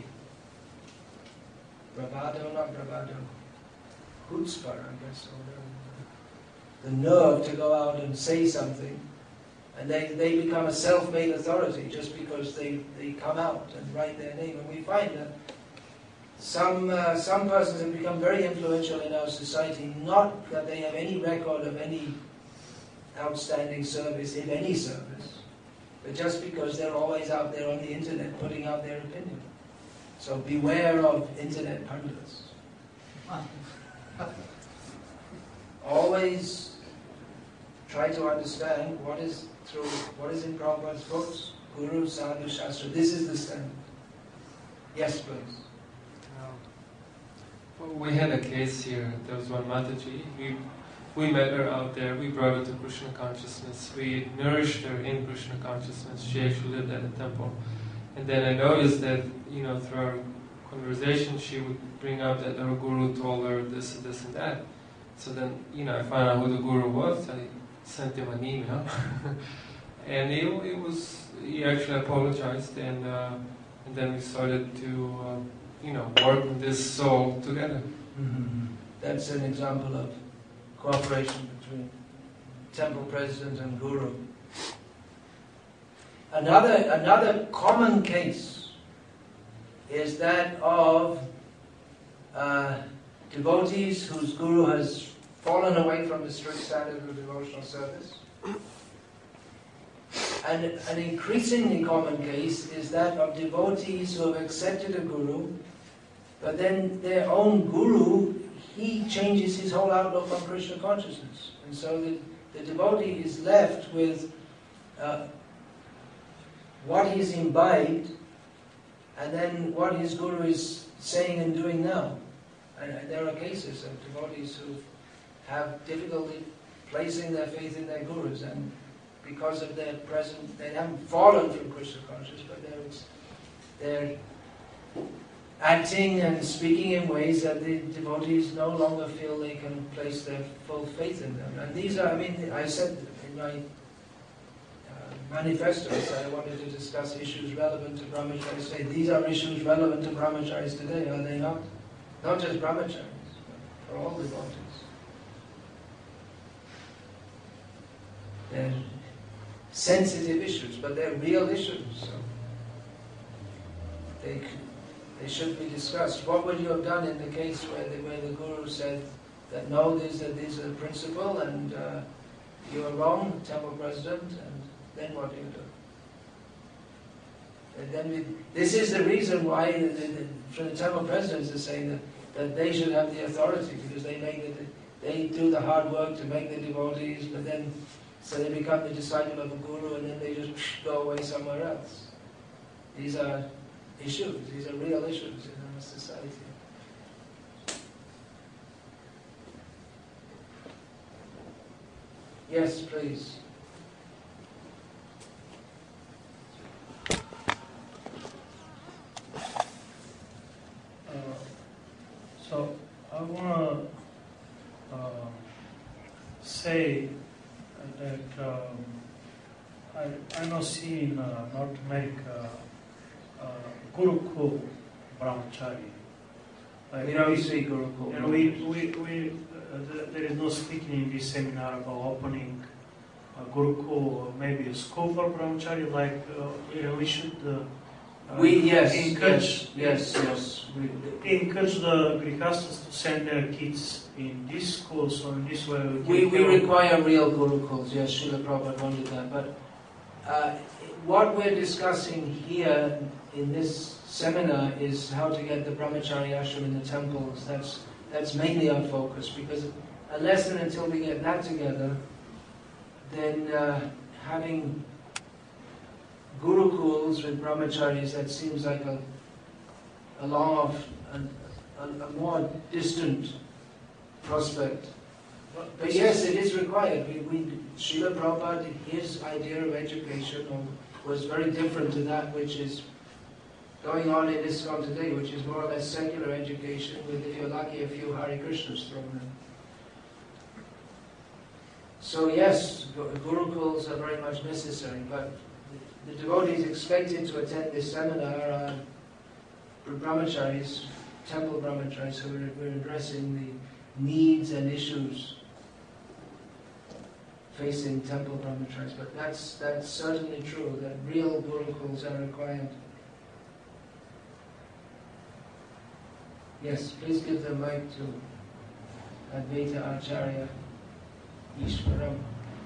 bravado, not bravado, chutzpah, I guess, or the, the nerve to go out and say something, and they they become a self-made authority just because they they come out and write their name. And we find that some uh, some persons have become very influential in our society, not that they have any record of any outstanding service, if any service, but just because they're always out there on the internet putting out their opinion. So beware of internet pundits. Always try to understand what is through what is in Prabhupada's books, Guru, Sadhu, Shastra. This is the standard. Yes, please. Well, we had a case here. There was one Mataji. We We met her out there, we brought her to Krishna consciousness, we nourished her in Krishna consciousness. She actually lived at a temple. And then I noticed that, you know, through our conversation, she would bring up that her guru told her this, this and that. So then, you know, I found out who the guru was, I sent him an email. And he, it was, he actually apologized, and, uh, and then we started to, uh, you know, work with this soul together. Mm-hmm. That's an example of cooperation between temple president and guru. Another, another common case is that of uh, devotees whose guru has fallen away from the strict standard of devotional service. And an increasingly common case is that of devotees who have accepted a guru, but then their own guru, he changes his whole outlook on Krishna consciousness. And so the, the devotee is left with uh, what he's imbibed and then what his guru is saying and doing now. And there are cases of devotees who have difficulty placing their faith in their gurus, and because of their present, they haven't fallen from Krishna consciousness, but they're, they're acting and speaking in ways that the devotees no longer feel they can place their full faith in them. And these are, I mean, I said in my uh, manifestos that I wanted to discuss issues relevant to brahmacharis. Say these are issues relevant to brahmacharis today, are they not? Not just brahmacharis, but for all devotees. They're sensitive issues, but they're real issues. So they they should be discussed. What would you have done in the case where the, where the guru said that no, these are these are the principle, and uh, you are wrong, temple president, and then what do you do? And then we, this is the reason why the, the, for the temple presidents are saying that, that they should have the authority, because they make it, they do the hard work to make the devotees, but then so they become the disciple of a guru, and then they just go away somewhere else. These are issues. These are real issues in our society. Yes, please. Uh, so I want to uh, say that um, I, I know see in uh, North America uh, Gurukul brahmachari. Like We don't see Gurukul. You know, we, we, we, uh, th- there is no speaking in this seminar about opening a Gurukul or maybe a school for brahmachari. Like uh, you know, we should uh, uh, We yes, encourage yes, yes, yes. We, encourage the grihastas to send their kids in these schools, so in this way We, can we help. require real gurukuls, yes, Srila Prabhupada wanted that. But uh, what we're discussing here in this seminar is how to get the brahmachari ashram in the temples. That's, that's mainly our focus, because unless and until we get that together, then uh, having gurukuls with brahmacharis, that seems like a, a long off, a, a, a more distant prospect. But yes, it is required. We, we, Srila Prabhupada, his idea of education was very different to that which is going on in ISKCON today, which is more or less secular education with, if you're lucky, a few Hare Krishnas thrown in. So yes, gurukuls are very much necessary, but the, the devotees expected to attend this seminar are brahmacharis, temple brahmacharis, so we're, we're addressing the needs and issues facing temple brahmacharis. But that's that's certainly true, that real gurukuls are required. Yes, please give the mic to Advaita Acharya Ishwaram.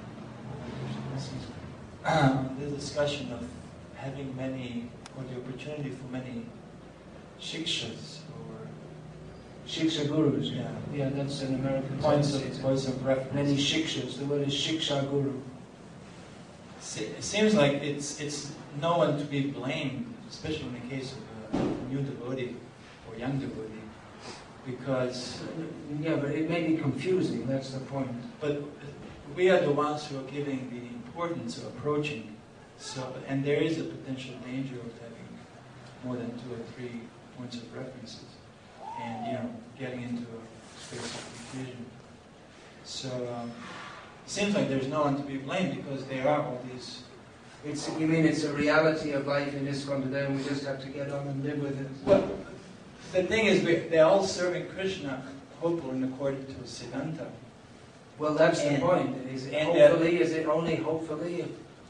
The discussion of having many, or the opportunity for many shikshas, Shiksha gurus, yeah. Yeah. Yeah, that's an American points of, term. points of reference. Many shikshas. The word is shiksha guru. Se- It seems like it's it's no one to be blamed, especially in the case of a new devotee or young devotee, because Yeah, but it may be confusing, that's the point. but we are the ones who are giving the importance of approaching. So, and there is a potential danger of having more than two or three points of references, and you know, getting into a space of confusion. So, um, it seems like there's no one to be blamed because there are all these. It's, you mean it's a reality of life in ISKCON today, and we just have to get on and live with it? Well, the thing is, we, they're all serving Krishna, hopefully, in according to Siddhanta. Well, that's And- the point. Is it and hopefully, is it only hopefully?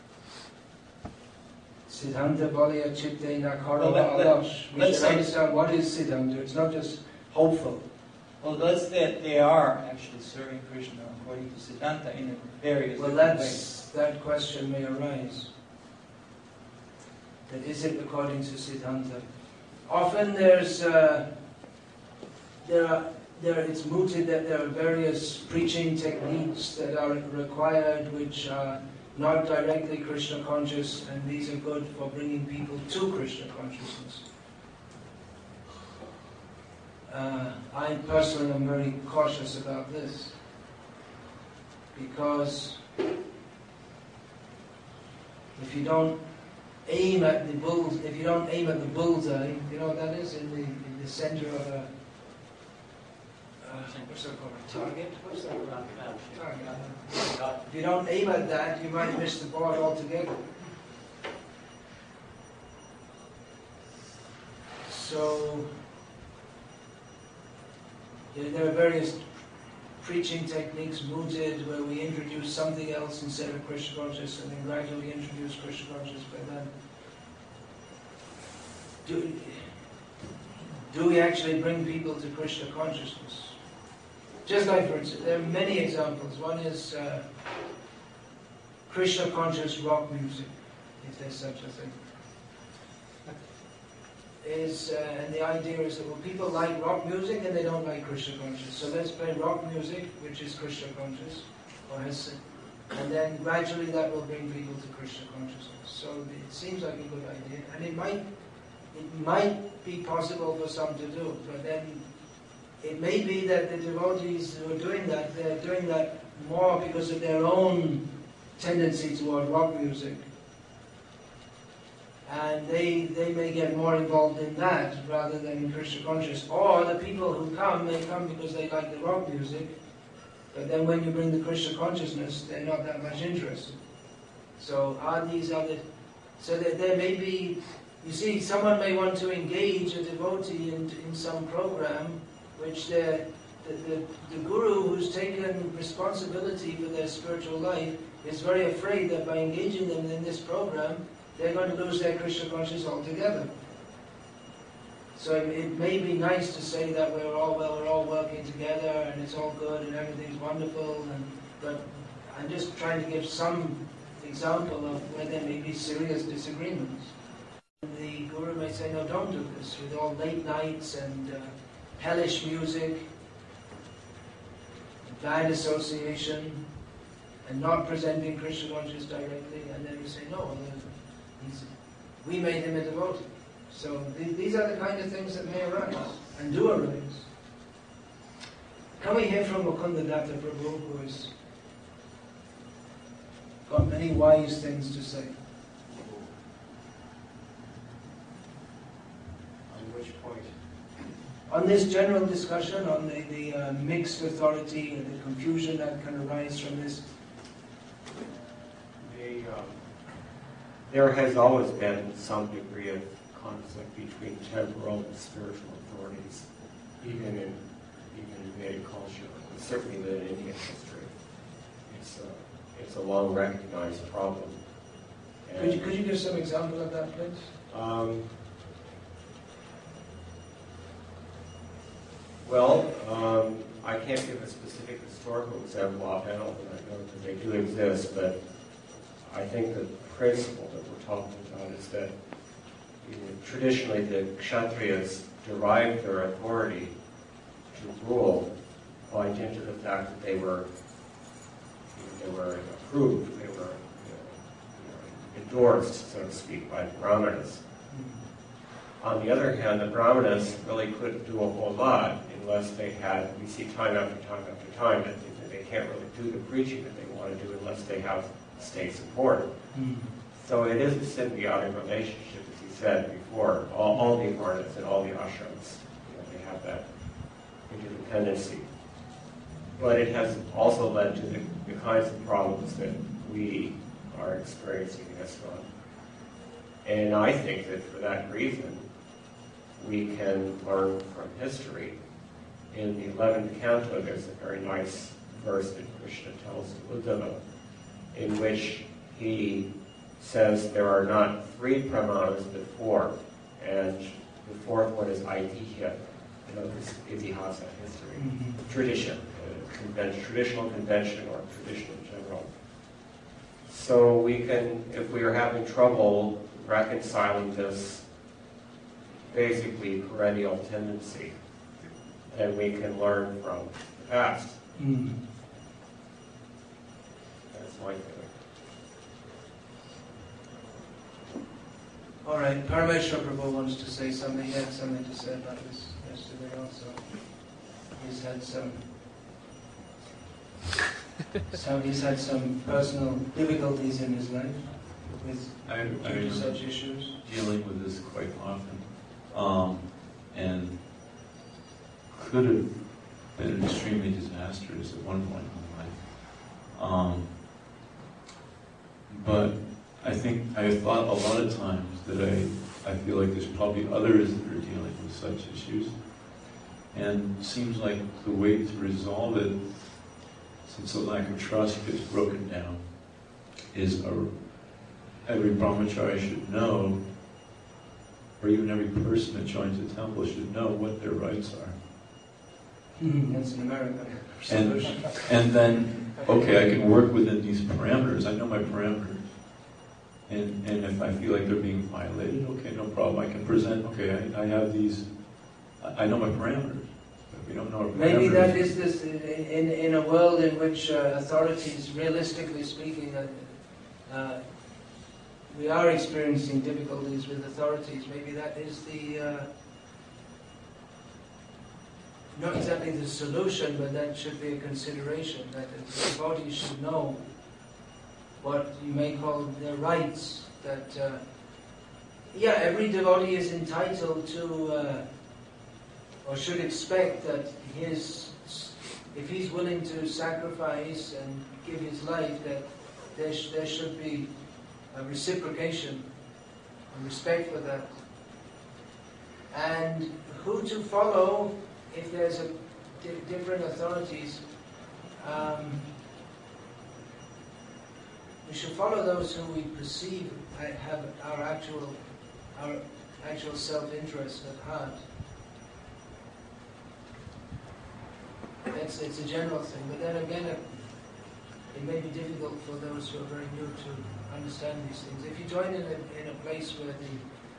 Siddhanta Balya Chitte Nakarava Well, let- let- Alash. We let's should say- understand what is Siddhanta. It's not just hopeful. Well, let's say they are actually serving Krishna according to Siddhanta in a various Well, different ways. that's, that question may arise. That is it according to Siddhanta? Often there's, uh, there are, there, it's mooted that there are various preaching techniques that are required which are not directly Krishna conscious, and these are good for bringing people to Krishna consciousness. uh, I personally am very cautious about this, because if you don't aim at the bull, if you don't aim at the bullseye, you know what that is, in the in the center of a uh, what's that called, a target? What's that called? Target. If you don't aim at that, you might miss the ball altogether. So you know, there are various preaching techniques, mooted, where we introduce something else instead of Krishna consciousness, and then gradually introduce Krishna consciousness. But then, do, do we actually bring people to Krishna consciousness? Just like, for instance, there are many examples. One is uh, Krishna conscious rock music, if there's such a thing. Is, uh, and the idea is that, well, people like rock music and they don't like Krishna conscious. So let's play rock music, which is Krishna conscious, or has, and then gradually that will bring people to Krishna consciousness. So it seems like a good idea, and it might, it might be possible for some to do, but then it may be that the devotees who are doing that, they're doing that more because of their own tendency toward rock music. And they, they may get more involved in that rather than in Krishna consciousness. Or the people who come, they come because they like the rock music, but then when you bring the Krishna consciousness, they're not that much interested. So are these other... So there, there may be... You see, someone may want to engage a devotee in, in some program which they're, the, the, the guru who's taken responsibility for their spiritual life is very afraid that by engaging them in this program, they're going to lose their Krishna consciousness altogether. So it, it may be nice to say that we're all well, we're all working together and it's all good and everything's wonderful, and, but I'm just trying to give some example of where there may be serious disagreements. The guru may say, no, don't do this, with all late nights and uh, hellish music, bad association, and not presenting Krishna consciousness directly, and then you say, no, he's, we made him a devotee. So th these are the kind of things that may arise, and do arise. Can we hear from Mukunda Datta Prabhu, who has got many wise things to say? On which point? On this general discussion on the, the uh, mixed authority and the confusion that can arise from this. The, um, there has always been some degree of conflict between temporal and spiritual authorities, even in even in Vedic culture, and certainly in Indian history. It's a, it's a long recognized problem. And, Could you, could you give some example of that, please? Um, Well, um, I can't give a specific historical example offhand, although I know that they do exist, but I think the principle that we're talking about is that you know, traditionally the Kshatriyas derived their authority to rule by dint of the fact that they were you know, they were approved, they were you know, you know, endorsed, so to speak, by the Brahmanas. On the other hand, the Brahmanas really couldn't do a whole lot unless they had, we see time after time after time, that they, they can't really do the preaching that they want to do unless they have state support. Mm-hmm. So it is a symbiotic relationship, as you said before. All, all the varnas and all the ashrams, you know, they have that interdependency. But it has also led to the, the kinds of problems that we are experiencing in ISKCON. And I think that for that reason, we can learn from history. In the eleventh canto, there's a very nice verse that Krishna tells to Uddhava, in which he says there are not three pramanas but four, and the fourth one is aitihya, in other words, itihasa, history, mm-hmm. tradition, uh, convention, traditional convention or tradition in general. So we can, if we are having trouble reconciling this basically perennial tendency, then we can learn from the past. Mm. That's my feeling. All right, Parameshwar Prabhu wants to say something. He had something to say about this yesterday also. He's had some, some he's had some personal difficulties in his life with I, due I to such issues. Dealing with this quite often, um, and could have been extremely disastrous at one point in my life. Um, but I think I've thought a lot of times that I, I feel like there's probably others that are dealing with such issues. And it seems like the way to resolve it, since the lack of trust gets broken down, is a, every brahmachari should know, or even every person that joins the temple should know what their rights are. That's an American And, solution. and then, okay, I can work within these parameters. I know my parameters. And, and if I feel like they're being violated, okay, no problem. I can present, okay, I, I have these, I, I know my parameters. But we don't know our parameters. Maybe that is this, in, in, in a world in which uh, authorities, realistically speaking, uh, uh, we are experiencing difficulties with authorities. Maybe that is the, uh, not exactly the solution, but that should be a consideration, that the devotees should know what you may call their rights, that, uh, yeah, every devotee is entitled to, uh, or should expect that his, if he's willing to sacrifice and give his life, that there, sh there should be a reciprocation, and respect for that. And who to follow if there's a di different authorities. Um, We should follow those who we perceive have our actual, our actual self-interest at heart. It's, it's a general thing, but then again, it, it may be difficult for those who are very new to understand these things. If you join in a, in a place where the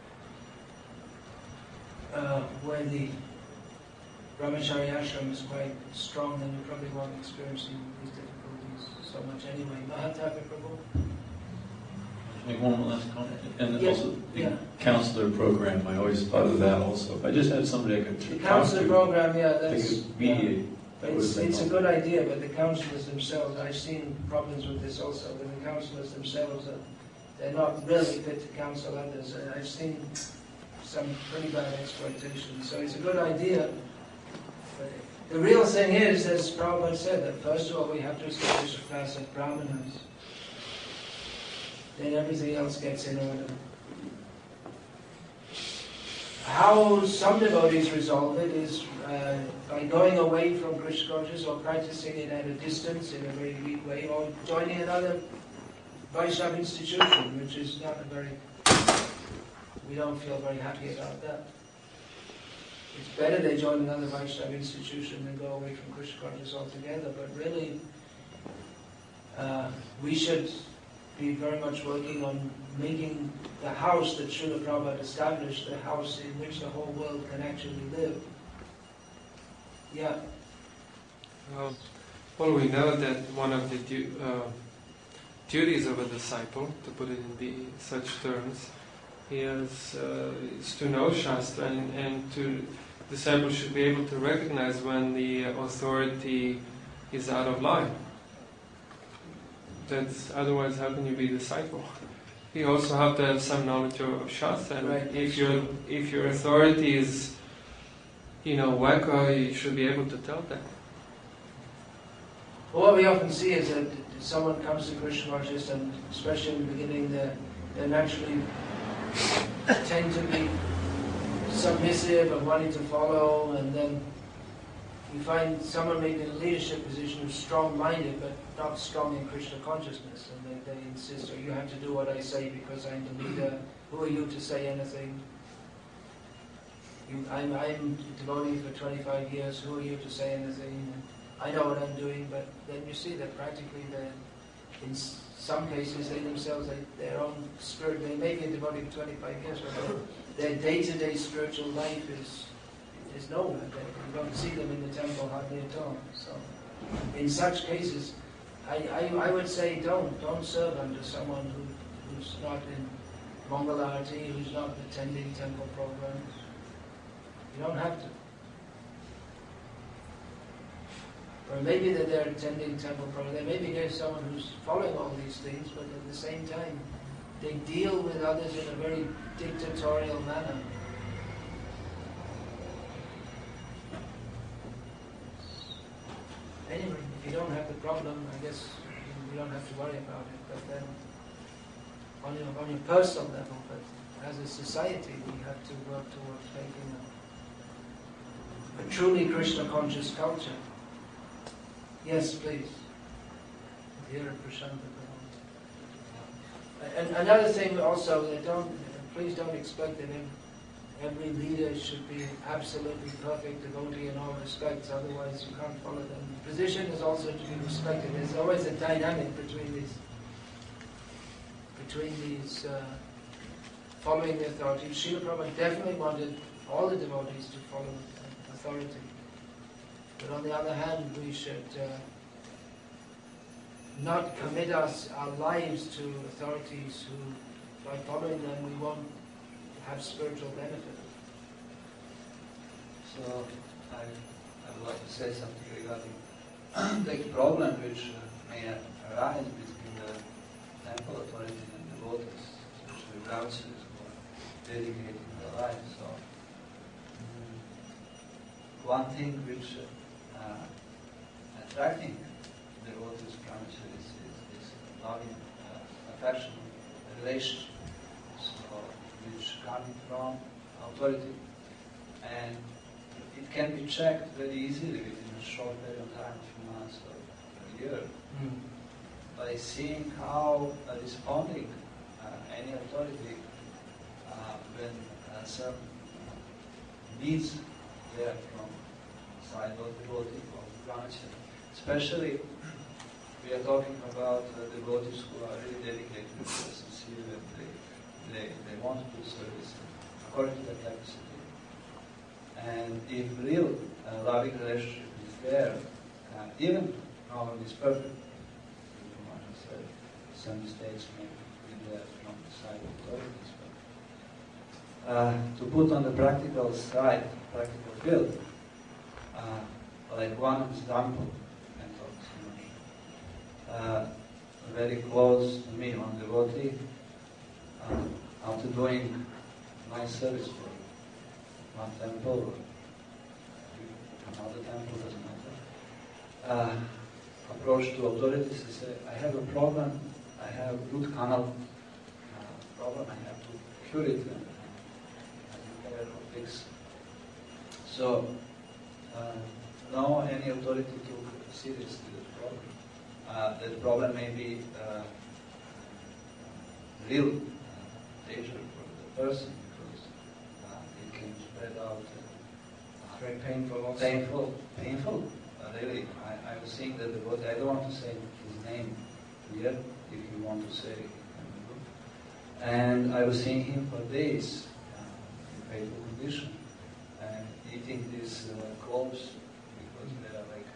uh, where the brahmachari ashram is quite strong, then you probably won't experience these difficulties so much anyway. Mahatma Prabhu? Make one last comment. And Yes, also the yeah. counselor program, I always thought of that also. If I just had somebody I could The talk counselor to, program, yeah, they that's... could mediate. yeah. That would It's, have been it's a helpful. good idea, but the counselors themselves, I've seen problems with this also, but the counselors themselves, are, they're not really fit to counsel others. And I've seen some pretty bad exploitation. So it's a good idea. But the real thing is, as Prabhupada said, that first of all we have to establish a class of brahmanas. Then everything else gets in order. How some devotees resolve it is uh, by going away from Krishna consciousness or practicing it at a distance in a very weak way, or joining another Vaishnava institution, which is not a very, we don't feel very happy about that. It's better they join another Vaishnava institution than go away from Krishna consciousness altogether, but really uh, we should be very much working on making the house that Srila Prabhupada established, the house in which the whole world can actually live. Yeah. Um, well, we know that one of the du uh, duties of a disciple, to put it in the, such terms, is, uh, is to know Shastra, and, and to disciples should be able to recognize when the authority is out of line. That's, otherwise, how can you be a disciple? You also have to have some knowledge of, of Shastra. And Right. if your if your authority is, you know, wacko, you should be able to tell that. Well, what we often see is that someone comes to Krishna consciousness, and especially in the beginning, they they naturally tend to be submissive and wanting to follow, and then you find someone maybe in a leadership position who's strong-minded but not strong in Krishna consciousness, and they, they insist, oh, you have to do what I say because I'm the leader. Who are you to say anything? You, I'm, I'm a devotee for twenty-five years. Who are you to say anything? I know what I'm doing, but then you see that practically they're, in some cases they themselves, they, their own spirit, they may be a devotee for twenty-five years, but their day-to-day spiritual life is is nowhere. They, you don't see them in the temple hardly at all. So, in such cases, I, I, I would say don't don't serve under someone who, who's not in Mangalarti, who's not attending temple programs. You don't have to. Or maybe that they're attending temple programs. Maybe there's someone who's following all these things, but at the same time, they deal with others in a very dictatorial manner. Anyway, if you don't have the problem, I guess you don't have to worry about it. But then, on your, on your personal level, but as a society, we have to work towards making a, a truly Krishna-conscious culture. Yes, please. Dear Prashanta. And another thing also, that don't, please don't expect that every leader should be absolutely perfect devotee in all respects, otherwise you can't follow them. The position is also to be respected. There's always a dynamic between these, between these uh, following the authority. Srila Prabhupada definitely wanted all the devotees to follow authority. But on the other hand, we should uh, not commit us, our lives to authorities who, by following them, we won't have spiritual benefit. So, I, I would like to say something regarding the problem which uh, may arise between the temple authority and the devotees, especially brahmanas who are dedicating their lives. So, um, one thing which uh, attracting devotees brahmanas is, is, is loving, uh, affection, relationship, so, which coming from authority, and it can be checked very easily within a short period of time, a few months or a year, mm. by seeing how uh, responding uh, any authority uh, when uh, some needs there from side of the devotee or branch. Especially, we are talking about uh, devotees who are really dedicated to the sincere, and they, they, they want to do service according to their capacity. And if real uh, loving relationship is there, uh, even no one is perfect, said, some mistakes may be there from the side of authorities. But, uh, to put on the practical side, practical field, uh, like one example, Uh, very close to me, one devotee, uh, after doing my service for one temple or another temple, doesn't matter, uh, approached to authorities and said, I have a problem, I have root canal uh, problem, I have to cure it and, and repair or fix. So, uh, no any authority took seriously the problem. Uh, the problem may be uh, real uh, danger for the person because uh, it can spread out. Uh, Very painful also. Painful, painful. Uh, really, I, I was seeing the devotee. I don't want to say his name here. If you want to say, it can be good. And I was seeing him for days uh, in painful condition and eating these uh, cloves because they are like.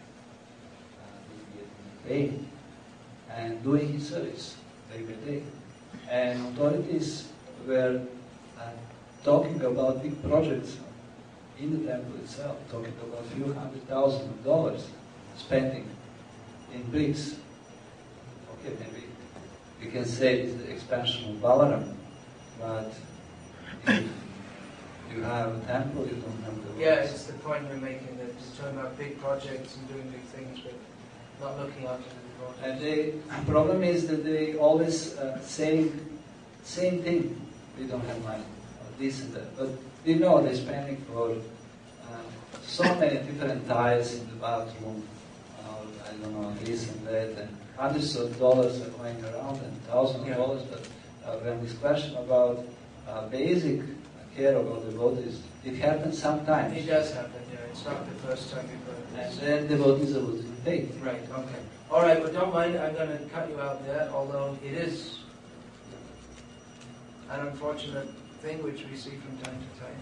Pain and doing his service day by day. And authorities were uh, talking about big projects in the temple itself, talking about a few hundred thousand of dollars spending in bricks. Okay, maybe we can say it's the expansion of Balaram, but if you have a temple, you don't have the. Yeah, it's the point we're making, that it's talking about big projects and doing big things, but not looking after the devotees. And the problem is that they always uh, say same thing. We don't have money, or this and that. But we know they're spending for uh, so many different tiles in the bathroom. Uh, I don't know, this and that, and hundreds of dollars are going around, and thousands of Yeah. dollars. But uh, when this question about uh, basic care about the devotees, it happens sometimes. It does happen, yeah. It's not the first time you've heard And this. then devotees are losing faith. Right, okay. All right, well, don't mind, I'm going to cut you out there, although it is an unfortunate thing which we see from time to time.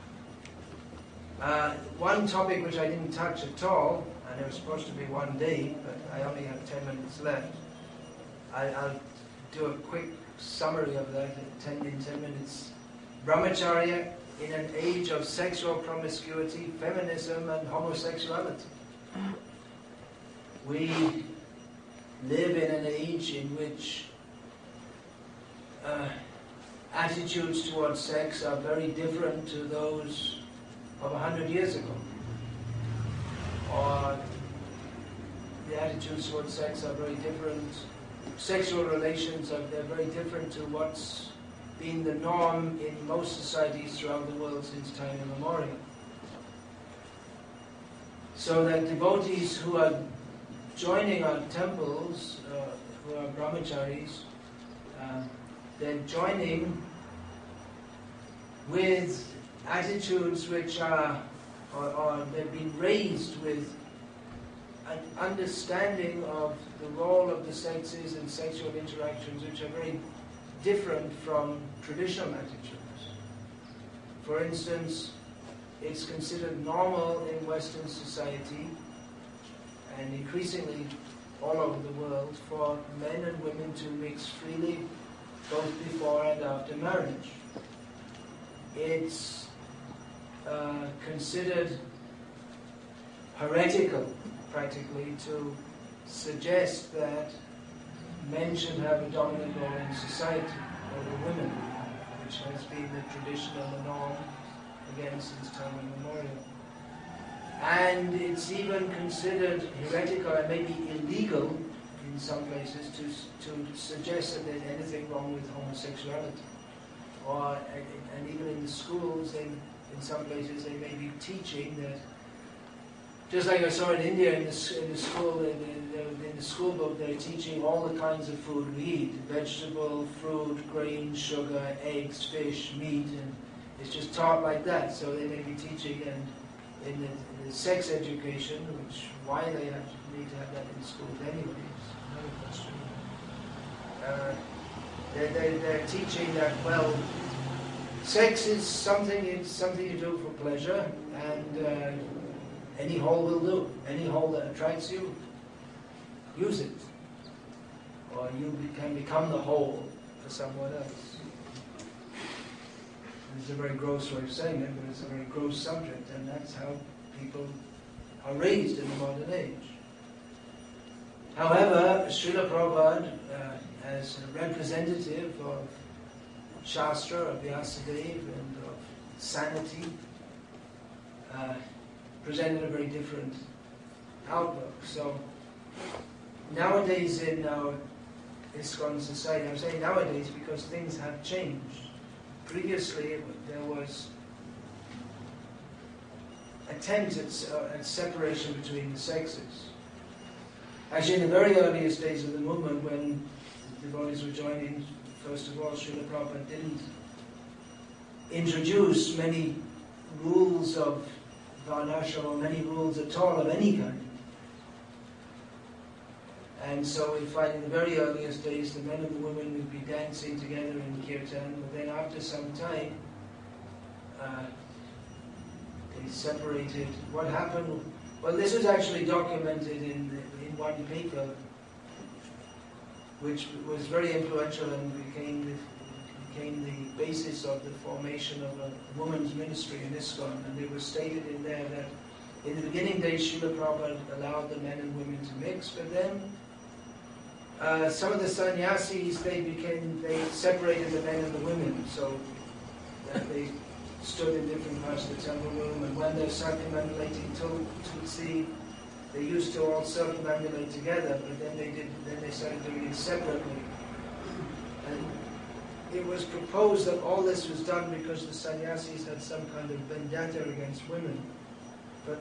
Uh, one topic which I didn't touch at all, and it was supposed to be one day, but I only have ten minutes left. I, I'll do a quick summary of that in ten, in ten minutes. Brahmacharya in an age of sexual promiscuity, feminism and homosexuality. We live in an age in which uh, attitudes towards sex are very different to those of a hundred years ago. Or the attitudes towards sex are very different. Sexual relations are they're very different to what's been the norm in most societies throughout the world since time immemorial. So that devotees who are joining our temples, uh, who are brahmacharis, uh, they're joining with attitudes which are, or, or they've been raised with an understanding of the role of the sexes and sexual interactions which are very different from traditional attitudes. For instance, it's considered normal in Western society and increasingly all over the world for men and women to mix freely both before and after marriage. It's uh, considered heretical, practically, to suggest that men should have a dominant role in society over women, which has been the tradition and the norm again since time immemorial. And it's even considered heretical and maybe illegal in some places to, to suggest that there's anything wrong with homosexuality. Or, and even in the schools, they, in some places, they may be teaching that, just like I saw in India, in the, in the school, in the, in the school book, they're teaching all the kinds of food we eat: vegetable, fruit, grain, sugar, eggs, fish, meat, and it's just taught like that. So they may be teaching, and in the, in the sex education, which why they have, need to have that in schools anyway, is another question. Uh, they're, they're, they're teaching that, well, sex is something, it's something you do for pleasure, and uh, any hole will do. Any hole that attracts you, use it. Or you can become the hole for someone else. It's a very gross way of saying it, but it's a very gross subject, and that's how people are raised in the modern age. However, Srila Prabhupada, uh, as a representative of Shastra, of Vyasadeva, and of sanity, uh, presented a very different outlook. So nowadays in our ISKCON society, I'm saying nowadays because things have changed. Previously there was attempt at, uh, at separation between the sexes. Actually, in the very earliest days of the movement, when the devotees were joining, first of all, Srila Prabhupada didn't introduce many rules of Varnashram or many rules at all of any kind. And so we find in the very earliest days the men and the women would be dancing together in kirtan, but then after some time uh, they separated. What happened? Well, this was actually documented in, the, in one paper which was very influential and became the became the basis of the formation of a women's ministry in ISKCON, and it was stated in there that in the beginning days Srila Prabhupada allowed the men and women to mix, but then uh, some of the sannyasis, they became, they separated the men and the women, so that they stood in different parts of the temple room, and when they're circumambulating Tulsi, they used to all circumambulate together, but then they did, then they started doing it separately. And it was proposed that all this was done because the sannyasis had some kind of vendetta against women. But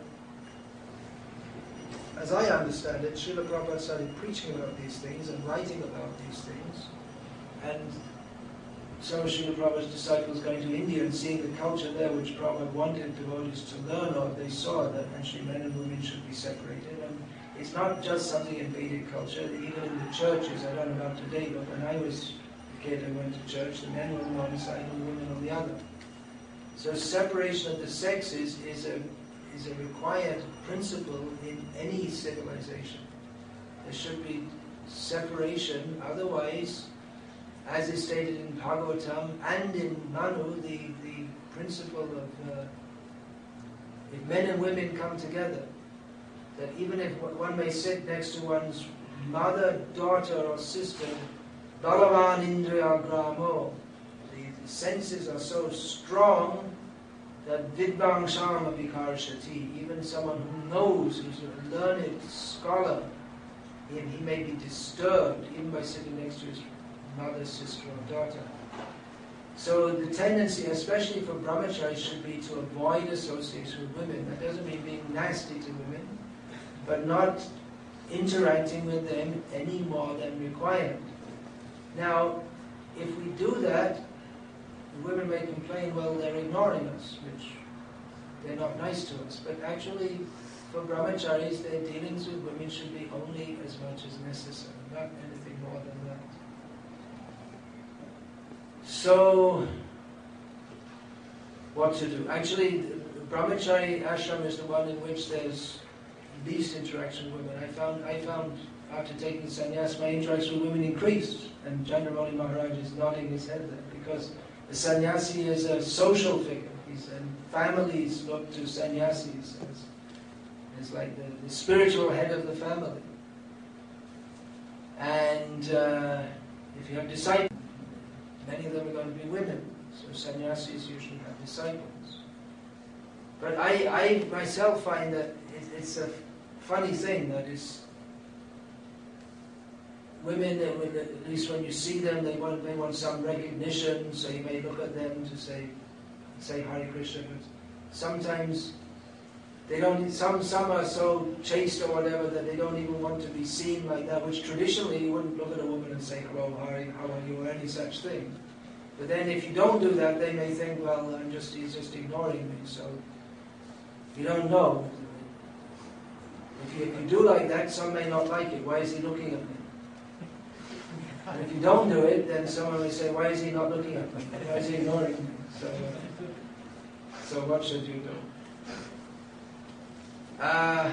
as I understand it, Srila Prabhupada started preaching about these things and writing about these things. And some of Srila Prabhupada's disciples going to India and seeing the culture there, which Prabhupada wanted devotees to learn of, they saw that actually men and women should be separated. And it's not just something in Vedic culture, even in the churches, I don't know about today, but when I was I went to church, the men were on one side and the women on the other. So separation of the sexes is a, is a required principle in any civilization. There should be separation, otherwise as is stated in Bhagavatam and in Manu, the, the principle of uh, if men and women come together, that even if one may sit next to one's mother, daughter or sister, Balavan Indriya Gramo, the, the senses are so strong that Vidbang Shama Vikarshati, even someone who knows, who's a learned scholar, he, he may be disturbed even by sitting next to his mother, sister or daughter. So the tendency, especially for brahmacharis, should be to avoid association with women. That doesn't mean being nasty to women, but not interacting with them any more than required. Now, if we do that, the women may complain, well, they're ignoring us, which they're not nice to us. But actually, for brahmacharis, their dealings with women should be only as much as necessary, not anything more than that. So, what to do? Actually, the brahmachari ashram is the one in which there's least interaction with women. I found, I found after taking sannyas, my interaction with women increased. And Chandramauli Maharaj is nodding his head there, because the sannyasi is a social figure. He's, and families look to sannyasis as, as like the, the spiritual head of the family. And uh, if you have disciples, many of them are going to be women. So sannyasis usually have disciples. But I, I myself find that it, it's a funny thing that is, women, at least when you see them, they want, they want some recognition, so you may look at them to say, say Hare Krishna, but sometimes they don't, some, some are so chaste or whatever that they don't even want to be seen like that, which traditionally you wouldn't look at a woman and say, hello, Hare, how are you, or any such thing. But then if you don't do that, they may think, well, I'm just, he's just ignoring me, so you don't know. If you, if you do like that, some may not like it. Why is he looking at me? And if you don't do it, then someone may say, why is he not looking at me? Why is he ignoring me? So, uh, so what should you do? Uh,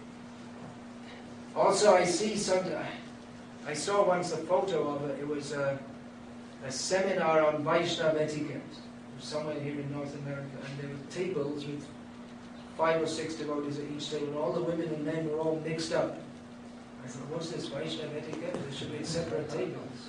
also, I see some. I saw once a photo of it. It was a, a seminar on Vaishnava etiquette, somewhere here in North America, and there were tables with five or six devotees at each table, and all the women and men were all mixed up. I thought, what's this Vaishnava etiquette? There should be separate tables.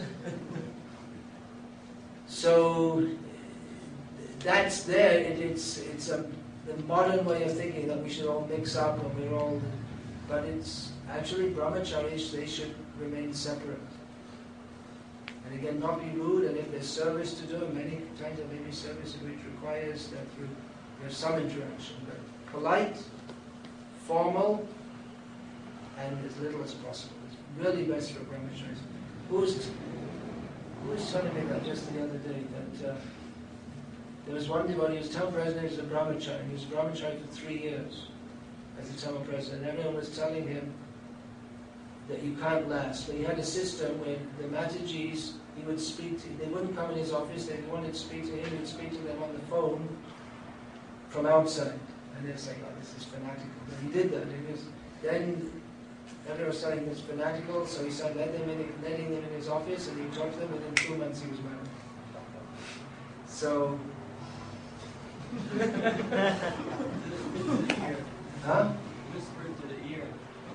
So that's there. It, it's it's a the modern way of thinking that we should all mix up and we're all, but it's actually brahmacharis, they should remain separate. And again, not be rude, and if there's service to do, many times there may be service which requires that you, you have some interaction, but polite, formal, and as little as possible. It's really best for brahmacharis. Who's, who was telling me that just the other day, that uh, there was one devotee, he was town president, he was a brahmachari. He was a brahmachari for three years as a town president. Everyone was telling him that you can't last. But he had a system where the Matajis, he would speak to, they wouldn't come in his office, they wanted to speak to him, he would speak to them on the phone from outside. And they're saying, oh, this is fanatical. But he did that. It was, then everyone was telling him it's fanatical, so he started letting them, in, letting them in his office, and he talked to them, and in two months he was married. So, huh? Whisper to the ear.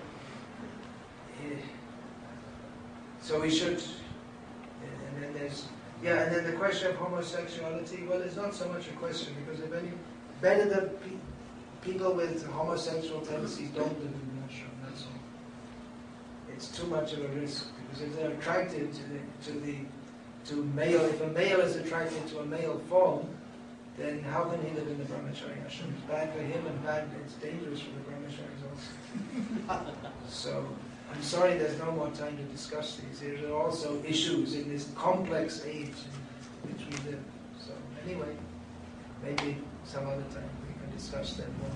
So we should, and then there's, yeah, and then the question of homosexuality, well, it's not so much a question, because if any, better the pe people with homosexual tendencies don't live in the ashram, that's all. It's too much of a risk, because if they're attracted to the, to the, to male, if a male is attracted to a male form, then how can he live in the brahmachari ashram? It's bad for him and bad, it's dangerous for the brahmacharis also. So, I'm sorry there's no more time to discuss these. There are also issues in this complex age in which we live. So, anyway, maybe some other time we can discuss that more.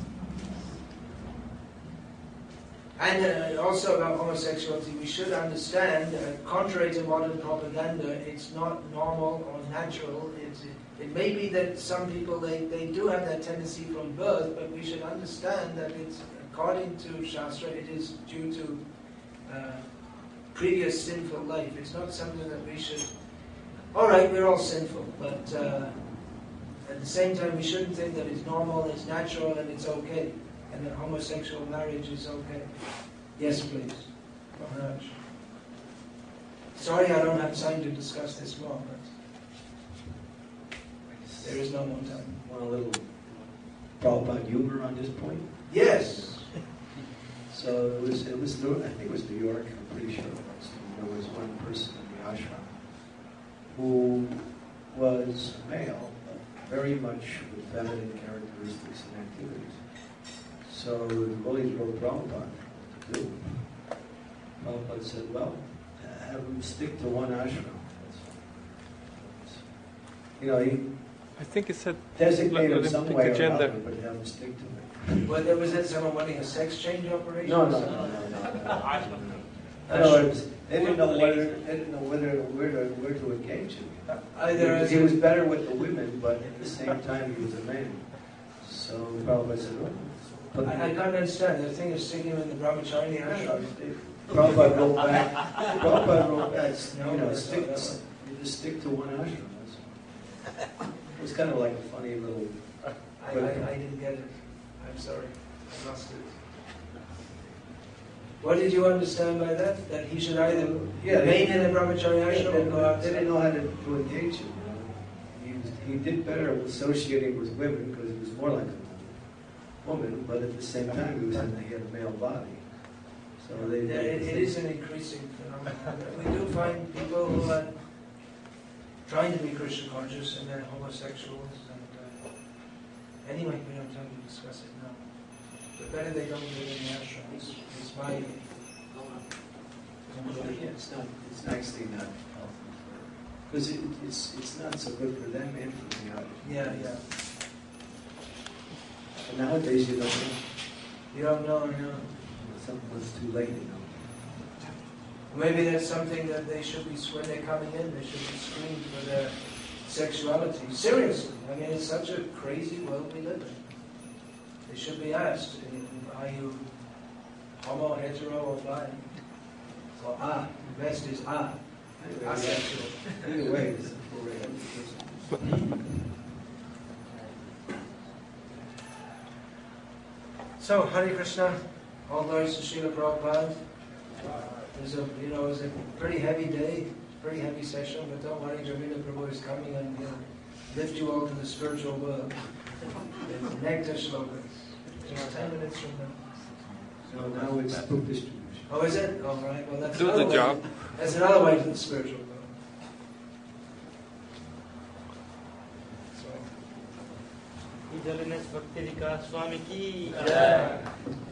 And uh, also about homosexuality, we should understand, uh, contrary to modern propaganda, it's not normal or natural. It's, it, it may be that some people, they, they do have that tendency from birth, but we should understand that it's, according to Shastra, it is due to uh, previous sinful life. It's not something that we should all right, we're all sinful, but uh, at the same time, we shouldn't think that it's normal, it's natural, and it's okay, and that homosexual marriage is okay. Yes, please. Maharaj. Sorry, I don't have time to discuss this more, but there is no more time. Want a little Prabhupada humor on this point? Yes. So it was, it was, New- I think it was New York, I'm pretty sure it was. There was one person in the ashram who was male, but very much with feminine characteristics and activities. So the devotees wrote Prabhupada what to do. Prabhupada said, well, have him stick to one ashram. You know, he I think it said designated let him him some pick way a or gender. another, but have him stick to it. Well, there was that someone wanting a sex change operation? No, or no, something? no, no, no, no. In other words, they didn't know whether, they didn't know whether, where to, where to engage him. Either as He was better with the women, but at the same time he was a man. So Prabhupada said, well, put I, I can't understand. The thing is sticking him in the brahmacharya ashram. Prabhupada wrote back, Prabhupada wrote back, No, you know, that's stick, not that you just stick to one ashram. That's all. It was kind of like a funny little. I, I, I didn't get it. I'm sorry. I lost it. What did you understand by that? That he should either Yeah, remain they- in the brahmacharya They ashram or go out they didn't know how to, to engage him. You know? He, was, he did better associating with women because he was more like a woman, but at the same time he was in, he had a male body. So they. Yeah, it, it is an increasing phenomenon. We do find people who are trying to be Krishna conscious and then homosexuals. And uh, anyway, we don't have to discuss it now. But better they don't do it in the ashrams. It's my. Yeah, it's not. It's actually not healthy because it, it's it's not so good for them and for the others. Yeah, yeah. And nowadays you don't know. You don't know, no. Sometimes it's too late, you know. Maybe that's something that they should be, when they're coming in, they should be screened for their sexuality. Seriously, I mean, it's such a crazy world we live in. They should be asked, are you homo, hetero, or bi? So ah, the best is ah, asexual. Either way, it's for every person. So, Hare Krishna, all glories to Srila Prabhupada. It was a, you know, it was a pretty heavy day, pretty heavy session, but don't worry, Javina Prabhu is coming and he'll lift you all to the spiritual world. With nectar shlokas. Just ten minutes from now. So now it's book distribution. Oh, is it? All right. Well, that's Do another the way. job. That's another way to the spiritual world. So. His Holiness Bhakti Vikas Swami ki Yeah.